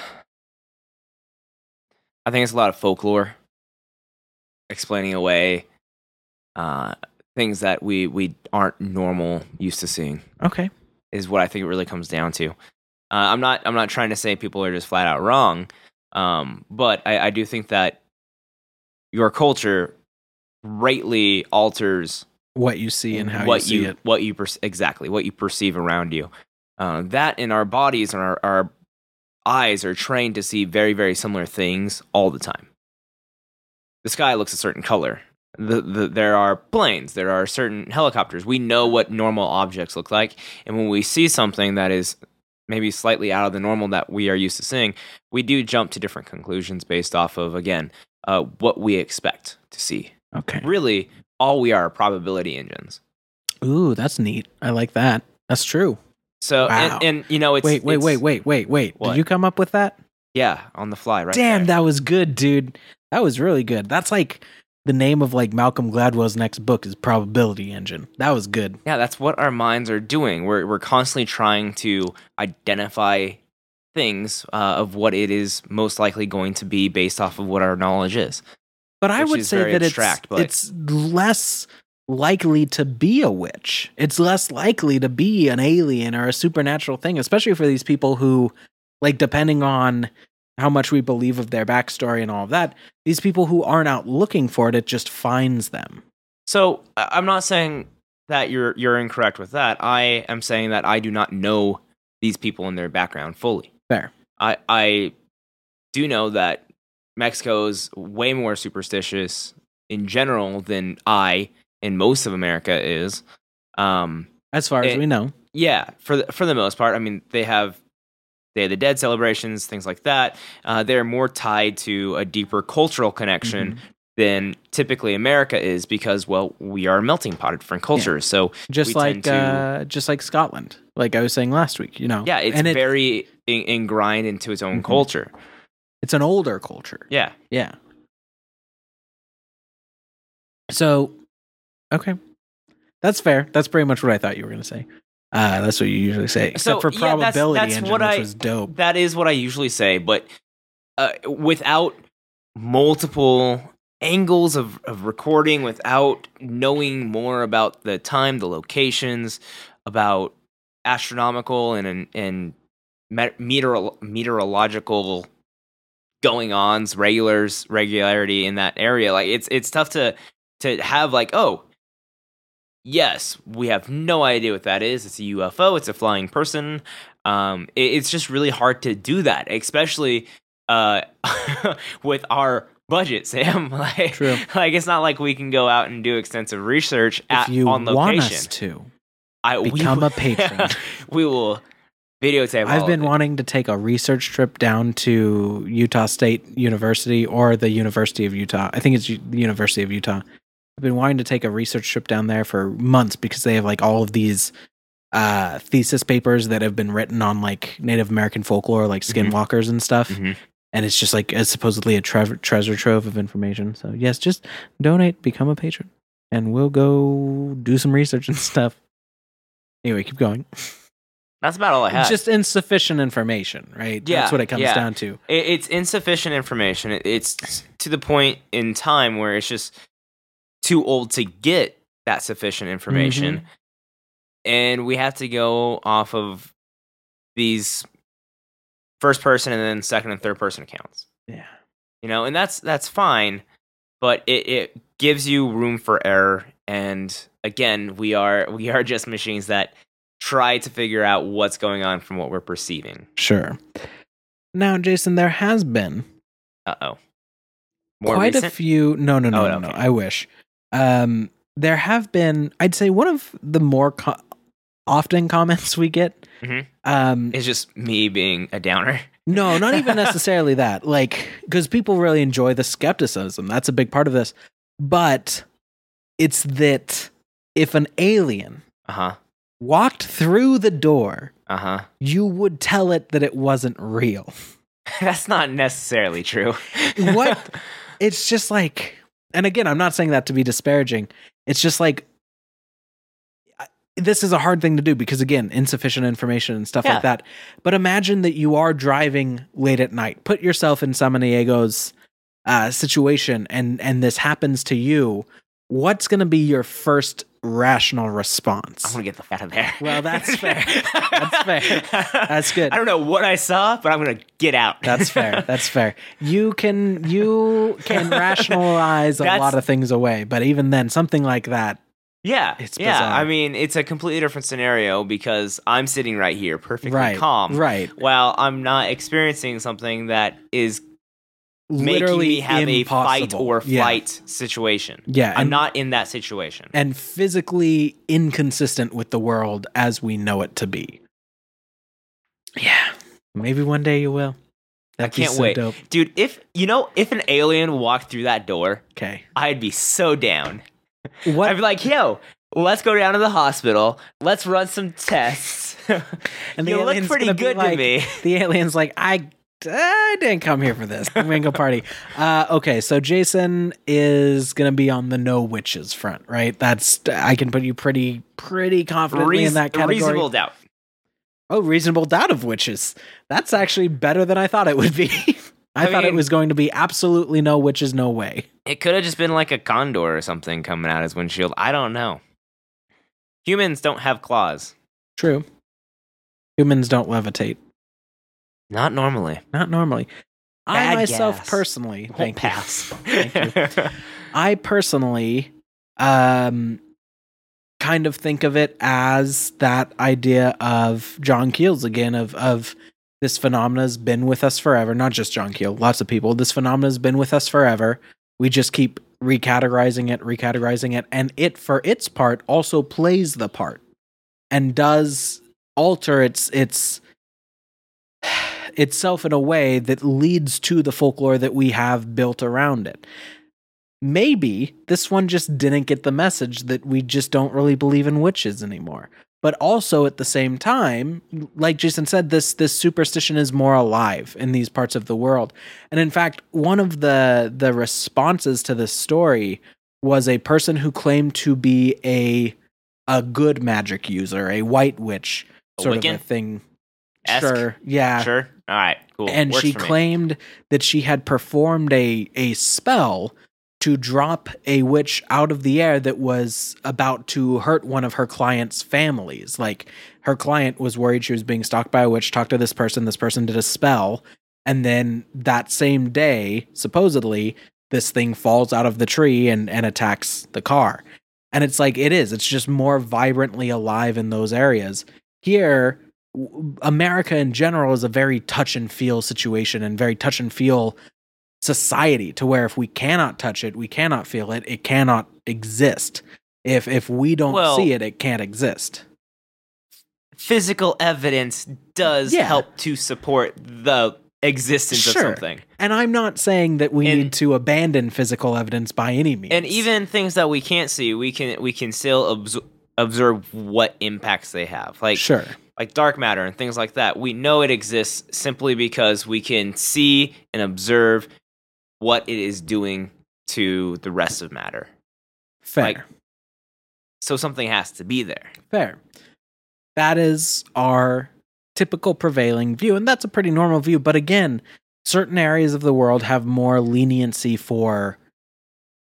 think it's a lot of folklore explaining away uh, things that we, we aren't normal used to seeing Okay. is what I think it really comes down to. Uh, I'm not I'm not trying to say people are just flat out wrong, um, but I, I do think that your culture greatly alters What you see and how what you see you it. what you perce- exactly what you perceive around you. Uh, that in our bodies and our, our eyes are trained to see very very similar things all the time. The sky looks a certain color. The, the, there are planes. There are certain helicopters. We know what normal objects look like, and when we see something that is maybe slightly out of the normal that we are used to seeing, we do jump to different conclusions based off of again uh, what we expect to see. Okay. Really, all we are are probability engines. Ooh, that's neat. I like that. That's true. So, Wow. and, and you know, it's wait, wait, it's- wait, wait, wait, wait. What? Did you come up with that? Yeah, on the fly, right? Damn, there. that was good, dude. That was really good. That's like the name of like Malcolm Gladwell's next book is Probability Engine. That was good. Yeah, that's what our minds are doing. We're we're constantly trying to identify things uh, of what it is most likely going to be based off of what our knowledge is. But I Which would is say very that abstract, it's but- it's less likely to be a witch. It's less likely to be an alien or a supernatural thing, especially for these people who, like, depending on how much we believe of their backstory and all of that, these people who aren't out looking for it, it just finds them. So I- I'm not saying that you're you're incorrect with that. I am saying that I do not know these people and their background fully. Fair. I I do know that Mexico is way more superstitious in general than I and most of America is. Um, As far as It- we know. yeah, for the, for the most part. I mean, they have Day of the Dead celebrations, things like that. Uh, they're more tied to a deeper cultural connection Mhm. than typically America is because, well, we are a melting pot of different cultures. So Just we like tend to- uh, just like Scotland, like I was saying last week, you know. yeah, it's and it, very in, ingrained into its own Mhm. culture. it's an older culture. Yeah. Yeah. So, okay, that's fair. That's pretty much what I thought you were going to say. Uh, that's what you usually say, except So, for yeah, that's- probability that's engine, what which I- was dope. That is what I usually say, but uh, without multiple angles of, of recording, without knowing more about the time, the locations, about astronomical and and, and met- meteor, meteorological going ons, regulars, regularity in that area, like it's it's tough to to have like, oh, yes, we have no idea what that is. It's a U F O. It's a flying person. Um, it- it's just really hard to do that, especially uh, with our budget, Sam. like, True. like it's not like we can go out and do extensive research at, If you on want location. us to, I, we become will- a patron. we will videotape. I've all been of it. wanting to take a research trip down to Utah State University or the University of Utah. I think it's U- the University of Utah. I've been wanting to take a research trip down there for months because they have like all of these uh, thesis papers that have been written on like Native American folklore, like Mhm. skinwalkers and stuff. Mhm. And it's just like it's supposedly a tre- treasure trove of information. So yes, just donate, become a patron, and we'll go do some research and stuff. Anyway, keep going. That's about all I had. Just insufficient information, right? Yeah, That's what it comes yeah. down to. It- it's insufficient information. It- It's to the point in time where it's just too old to get that sufficient information. Mhm. And we have to go off of these first person and then second and third person accounts. Yeah. You know, and that's that's fine, but it, it gives you room for error. And again, we are we are just machines that try to figure out what's going on from what we're perceiving. Sure. Now, Jason, there has been Uh-oh. quite recent? a few. No, no, no, Oh, no, no. okay. I wish. Um, there have been, I'd say, one of the more co- often comments we get. Mhm. Um, It's just me being a downer. no, not even necessarily that. Like, because people really enjoy the skepticism. That's a big part of this. But it's that if an alien Uh-huh. walked through the door, Uh-huh. you would tell it that it wasn't real. That's not necessarily true. What? It's just like, and again, I'm not saying that to be disparaging. It's just like, I- this is a hard thing to do because, again, insufficient information and stuff Yeah. like that. But imagine that you are driving late at night. Put yourself in Samaniego's uh, situation, and and this happens to you. What's going to be your first rational response? I'm gonna get the fuck out of there. Well, that's fair. That's fair. That's good. I don't know what I saw, but I'm gonna get out. That's fair. That's fair. You can you can rationalize a That's- lot of things away, but even then, something like that. Yeah, It's yeah. bizarre. I mean, it's a completely different scenario because I'm sitting right here, perfectly Right. calm, Right. while I'm not experiencing something that is Literally making me have a fight impossible. or Yeah. flight situation. Yeah, I'm and- not in that situation. And physically inconsistent with the world as we know it to be. Yeah. Maybe one day you will. That'd be can't so wait. Dope. Dude, if you know, if an alien walked through that door, Okay. I'd be so down. What? I'd be like, yo, let's go down to the hospital. Let's run some tests. and you look alien's pretty gonna be good like- to me. The alien's like, I, I didn't come here for this. I'm gonna go party. Uh, okay, so Jason is gonna be on the no witches front, right? That's I can put you pretty, pretty confidently in that category. Reasonable doubt. Oh, reasonable doubt of witches. That's actually better than I thought it would be. I, I thought it mean- was going to be absolutely no witches, no way. It could have just been like a condor or something coming out his windshield. I don't know. Humans don't have claws. True. Humans don't levitate. Not normally. Not normally. I Bad myself gas. personally, Won't thank you. pass. Thank you. I personally um kind of think of it as that idea of John Keel's again of of this phenomena has been with us forever. Not just John Keel, lots of people. This phenomena has been with us forever. We just keep recategorizing it, recategorizing it, and it for its part also plays the part and does alter its its itself in a way that leads to the folklore that we have built around it. Maybe this one just didn't get the message that we just don't really believe in witches anymore. But also at the same time, like Jason said, this this superstition is more alive in these parts of the world. And in fact, one of the the responses to this story was a person who claimed to be a a good magic user, a white witch A sort Wiccan? of a thing. Esque? Sure, yeah. Sure. All right. Cool. And Works she for me. claimed that she had performed a a spell to drop a witch out of the air that was about to hurt one of her clients' families. Like her client was worried she was being stalked by a witch, talked to this person, this person did a spell, and then that same day, supposedly, this thing falls out of the tree and, and attacks the car. And it's like, it is. It's just more vibrantly alive in those areas. Here, w- America in general is a very touch and feel situation and very touch and feel society, to where if we cannot touch it, we cannot feel it, it cannot exist. If if we don't Well- see it, it can't exist. Physical evidence does Yeah. help to support the existence Sure. of something. And I'm not saying that we And- need to abandon physical evidence by any means. And even things that we can't see, we can we can still obs- observe what impacts they have. Like sure. like dark matter and things like that. We know it exists simply because we can see and observe what it is doing to the rest of matter. Fair. like- So something has to be there. Fair. That is our typical prevailing view, and that's a pretty normal view. But again, certain areas of the world have more leniency for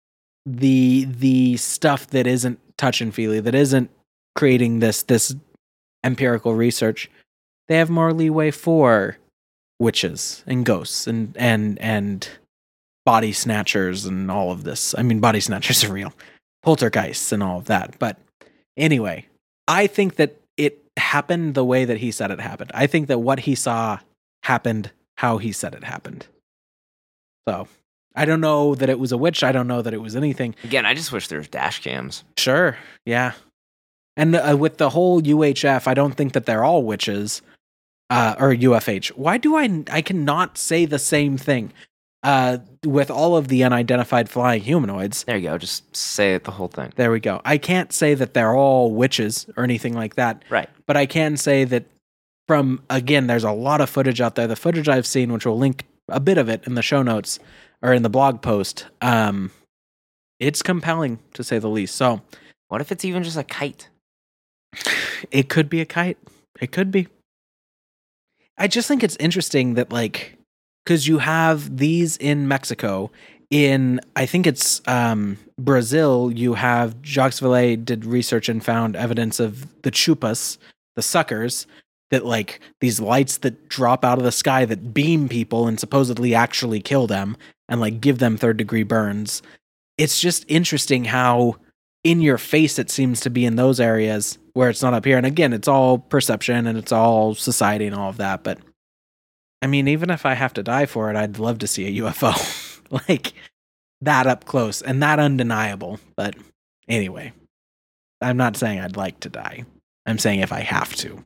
the the stuff that isn't touch and feely, that isn't creating this this empirical research, they have more leeway for witches and ghosts and and and body snatchers and all of this. I mean, body snatchers are real, poltergeists and all of that. But anyway, I think that it happened the way that he said it happened. I think that what he saw happened how he said it happened. So I don't know that it was a witch. I don't know that it was anything. Again, I just wish there was dash cams. Sure, yeah. And uh, with the whole U H F, I don't think that they're all witches, uh, or U F H. Why do I, I cannot say the same thing uh, with all of the unidentified flying humanoids? There you go. Just say it, the whole thing. There we go. I can't say that they're all witches or anything like that. Right. But I can say that from, again, there's a lot of footage out there. The footage I've seen, which will link a bit of it in the show notes or in the blog post, um, it's compelling to say the least. So what if it's even just a kite? It could be a kite. It could be. I just think it's interesting that, like, because you have these in Mexico, in, I think it's um, Brazil, you have, Jacques Vallée did research and found evidence of the chupas, the suckers, that, like, these lights that drop out of the sky that beam people and supposedly actually kill them and, like, give them third degree burns. It's just interesting how in your face it seems to be in those areas where it's not up here. And again, it's all perception and it's all society and all of that. But I mean, even if I have to die for it, I'd love to see a U F O like that up close and that undeniable. But anyway, I'm not saying I'd like to die. I'm saying if I have to.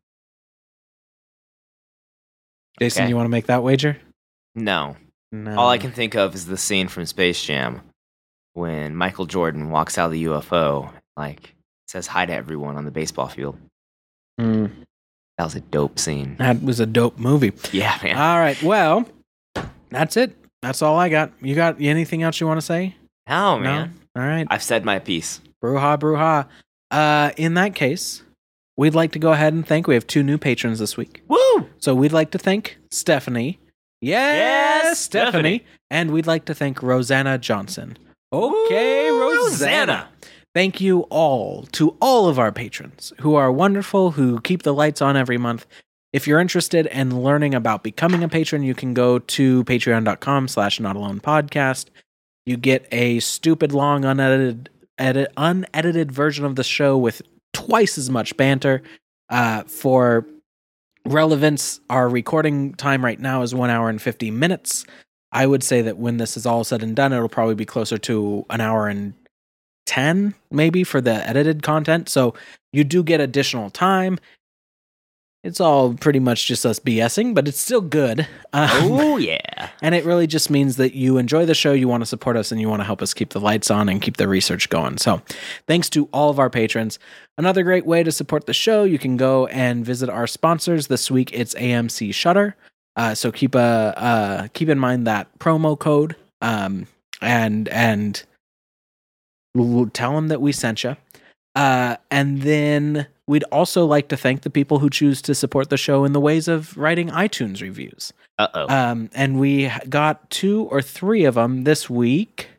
Jason, Okay. you want to make that wager? No. No. All I can think of is the scene from Space Jam when Michael Jordan walks out of the U F O, like, says hi to everyone on the baseball field. Mm, That was a dope scene. that was a dope movie. Yeah, man. All right. Well, that's it. That's all I got. You got anything else you want to say? No, man. No? All right. I've said my piece. Bruja, bruja. Uh, in that case, we'd like to go ahead and thank. We have two new patrons this week. Woo! So we'd like to thank Stephanie. Yes, Yes, Stephanie. Stephanie. And we'd like to thank Rosanna Johnson. Okay, Woo, Rosanna. Rosanna. Thank you all to all of our patrons who are wonderful, who keep the lights on every month. If you're interested in learning about becoming a patron, you can go to patreon.com slash not alone podcast. You get a stupid long unedited edit, unedited version of the show with twice as much banter. Uh, for relevance, our recording time right now is one hour and fifty minutes. I would say that when this is all said and done, it'll probably be closer to an hour and ten, maybe, for the edited content. So you do get additional time. It's all pretty much just us BSing, but it's still good. Um, Oh, yeah. and it really just means that you enjoy the show, you want to support us, and you want to help us keep the lights on and keep the research going. So thanks to all of our patrons. Another great way to support the show, you can go and visit our sponsors. This week, it's A M C Shutter. Uh, so keep a uh, keep in mind that promo code, um, and and we'll tell them that we sent you. Uh, and then we'd also like to thank the people who choose to support the show in the ways of writing iTunes reviews. Uh-oh. Um, and we got two or three of them this week.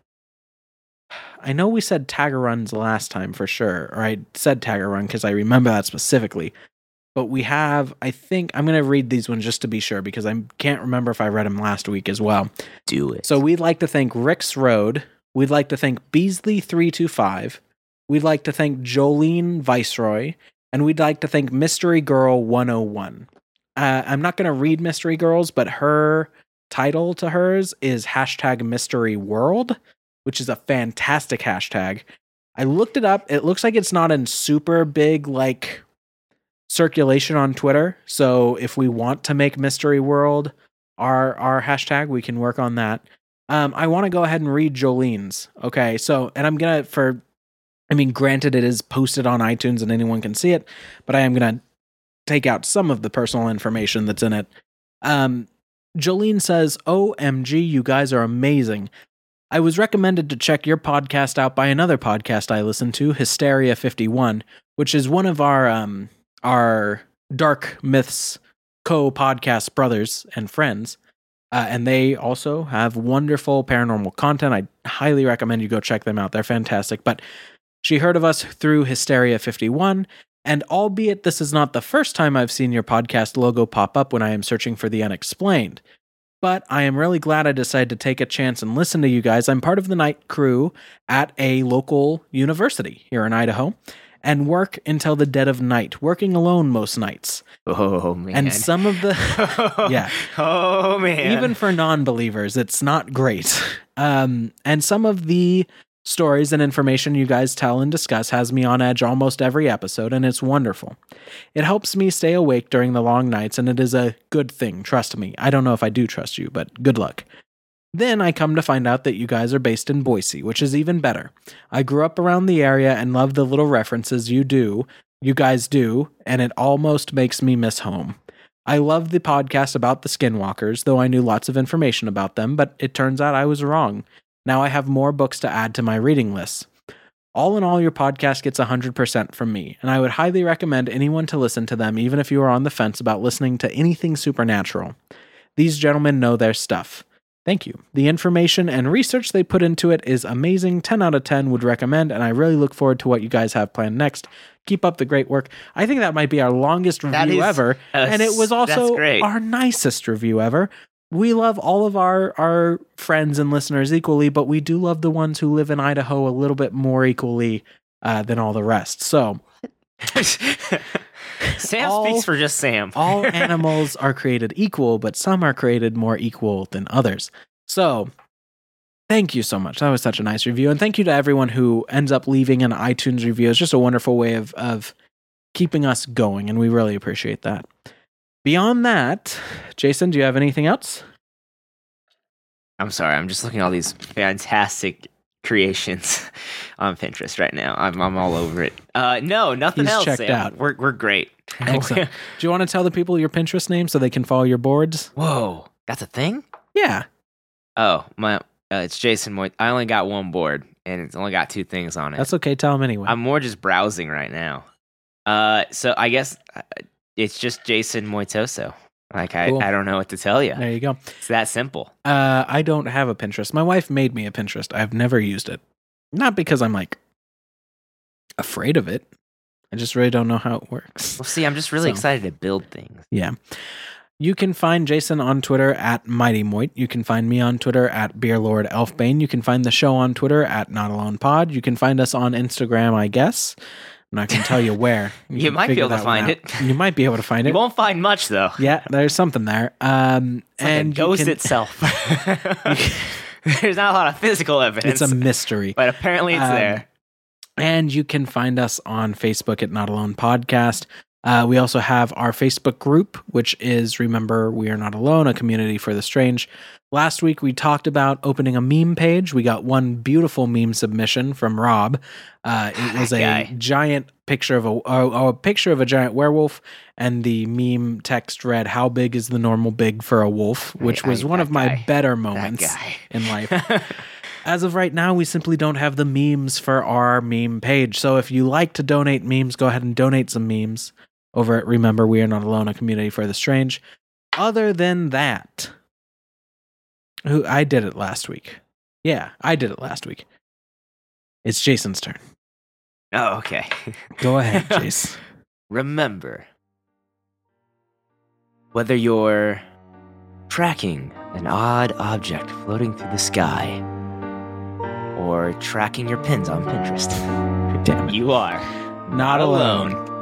I know we said Tagaruns last time for sure, or I said Tagarun because I remember that specifically. But we have, I think, I'm going to read these ones just to be sure because I can't remember if I read them last week as well. Do it. So we'd like to thank Rick's Road. We'd like to thank Beasley three two five. We'd like to thank Jolene Viceroy. And we'd like to thank Mystery Girl one oh one. Uh, I'm not going to read Mystery Girls, but her title to hers is hashtag Mystery World, which is a fantastic hashtag. I looked it up. It looks like it's not in super big, like, circulation on Twitter. So if we want to make Mystery World our, our hashtag, we can work on that. Um, I want to go ahead and read Jolene's. Okay, so, and I'm going to, for, I mean, granted, it is posted on iTunes and anyone can see it, but I am going to take out some of the personal information that's in it. Um, Jolene says, O M G, you guys are amazing. I was recommended to check your podcast out by another podcast I listen to, Hysteria fifty-one, which is one of our um, our Dark Myths co-podcast brothers and friends. Uh, and they also have wonderful paranormal content. I highly recommend you go check them out. They're fantastic. But she heard of us through Hysteria fifty-one. And albeit this is not the first time I've seen your podcast logo pop up when I am searching for the unexplained, but I am really glad I decided to take a chance and listen to you guys. I'm part of the night crew at a local university here in Idaho and work until the dead of night, working alone most nights. Oh, man. And some of the... yeah. Oh, man. Even for non-believers, it's not great. Um, and some of the stories and information you guys tell and discuss has me on edge almost every episode, and it's wonderful. It helps me stay awake during the long nights, and it is a good thing, trust me. I don't know if I do trust you, but good luck. Then I come to find out that you guys are based in Boise, which is even better. I grew up around the area and love the little references you do, you guys do, and it almost makes me miss home. I love the podcast about the Skinwalkers, though I knew lots of information about them, but it turns out I was wrong. Now I have more books to add to my reading list. All in all, your podcast gets one hundred percent from me, and I would highly recommend anyone to listen to them, even if you are on the fence about listening to anything supernatural. These gentlemen know their stuff. Thank you. The information and research they put into it is amazing. ten out of ten would recommend, and I really look forward to what you guys have planned next. Keep up the great work. I think that might be our longest review ever, and it was also our nicest review ever. We love all of our, our friends and listeners equally, but we do love the ones who live in Idaho a little bit more equally uh, than all the rest. So, Sam all, speaks for just Sam. All animals are created equal, but some are created more equal than others. So, thank you so much. That was such a nice review. And thank you to everyone who ends up leaving an iTunes review. It's just a wonderful way of, of keeping us going, and we really appreciate that. Beyond that, Jason, do you have anything else? I'm sorry. I'm just looking at all these fantastic creations on Pinterest right now. I'm I'm all over it. Uh, no, nothing He's else. checked Sam. out. We're we're great. Excellent. Do you want to tell the people your Pinterest name so they can follow your boards? Whoa, that's a thing? Yeah. Oh, my. Uh, it's Jason Moy. I only got one board, and it's only got two things on it. That's okay. Tell them anyway. I'm more just browsing right now. Uh, so I guess. Uh, It's just Jason Moitoso. Like, I, cool. I don't know what to tell you. There you go. It's that simple. Uh, I don't have a Pinterest. My wife made me a Pinterest. I've never used it. Not because I'm, like, afraid of it. I just really don't know how it works. Well, see, I'm just really so, excited to build things. Yeah. You can find Jason on Twitter at Mighty Moit. You can find me on Twitter at Beerlord Elfbane. You can find the show on Twitter at Not Alone Pod. You can find us on Instagram, I guess. I'm not going to tell you where. You, you might be able to find it. You might be able to find it. You won't find much, though. Yeah, there's something there. Um, it's like and a ghost can, itself. There's not a lot of physical evidence. It's a mystery. But apparently it's um, there. And you can find us on Facebook at Not Alone Podcast. Uh, we also have our Facebook group, which is Remember We Are Not Alone, a community for the strange. Last week, we talked about opening a meme page. We got one beautiful meme submission from Rob. Uh, it was a guy. giant picture of a, a, a picture of a giant werewolf, and the meme text read, "How big is the normal big for a wolf?" Which I, was I, one of my guy. better moments in life. As of right now, we simply don't have the memes for our meme page. So if you like to donate memes, go ahead and donate some memes over at Remember We Are Not Alone, a community for the strange. Other than that, who I did it last week. Yeah, I did it last week. It's Jason's turn. Oh, okay. Go ahead, Jace. Remember, whether you're tracking an odd object floating through the sky or tracking your pins on Pinterest, damn it. you are not alone. alone.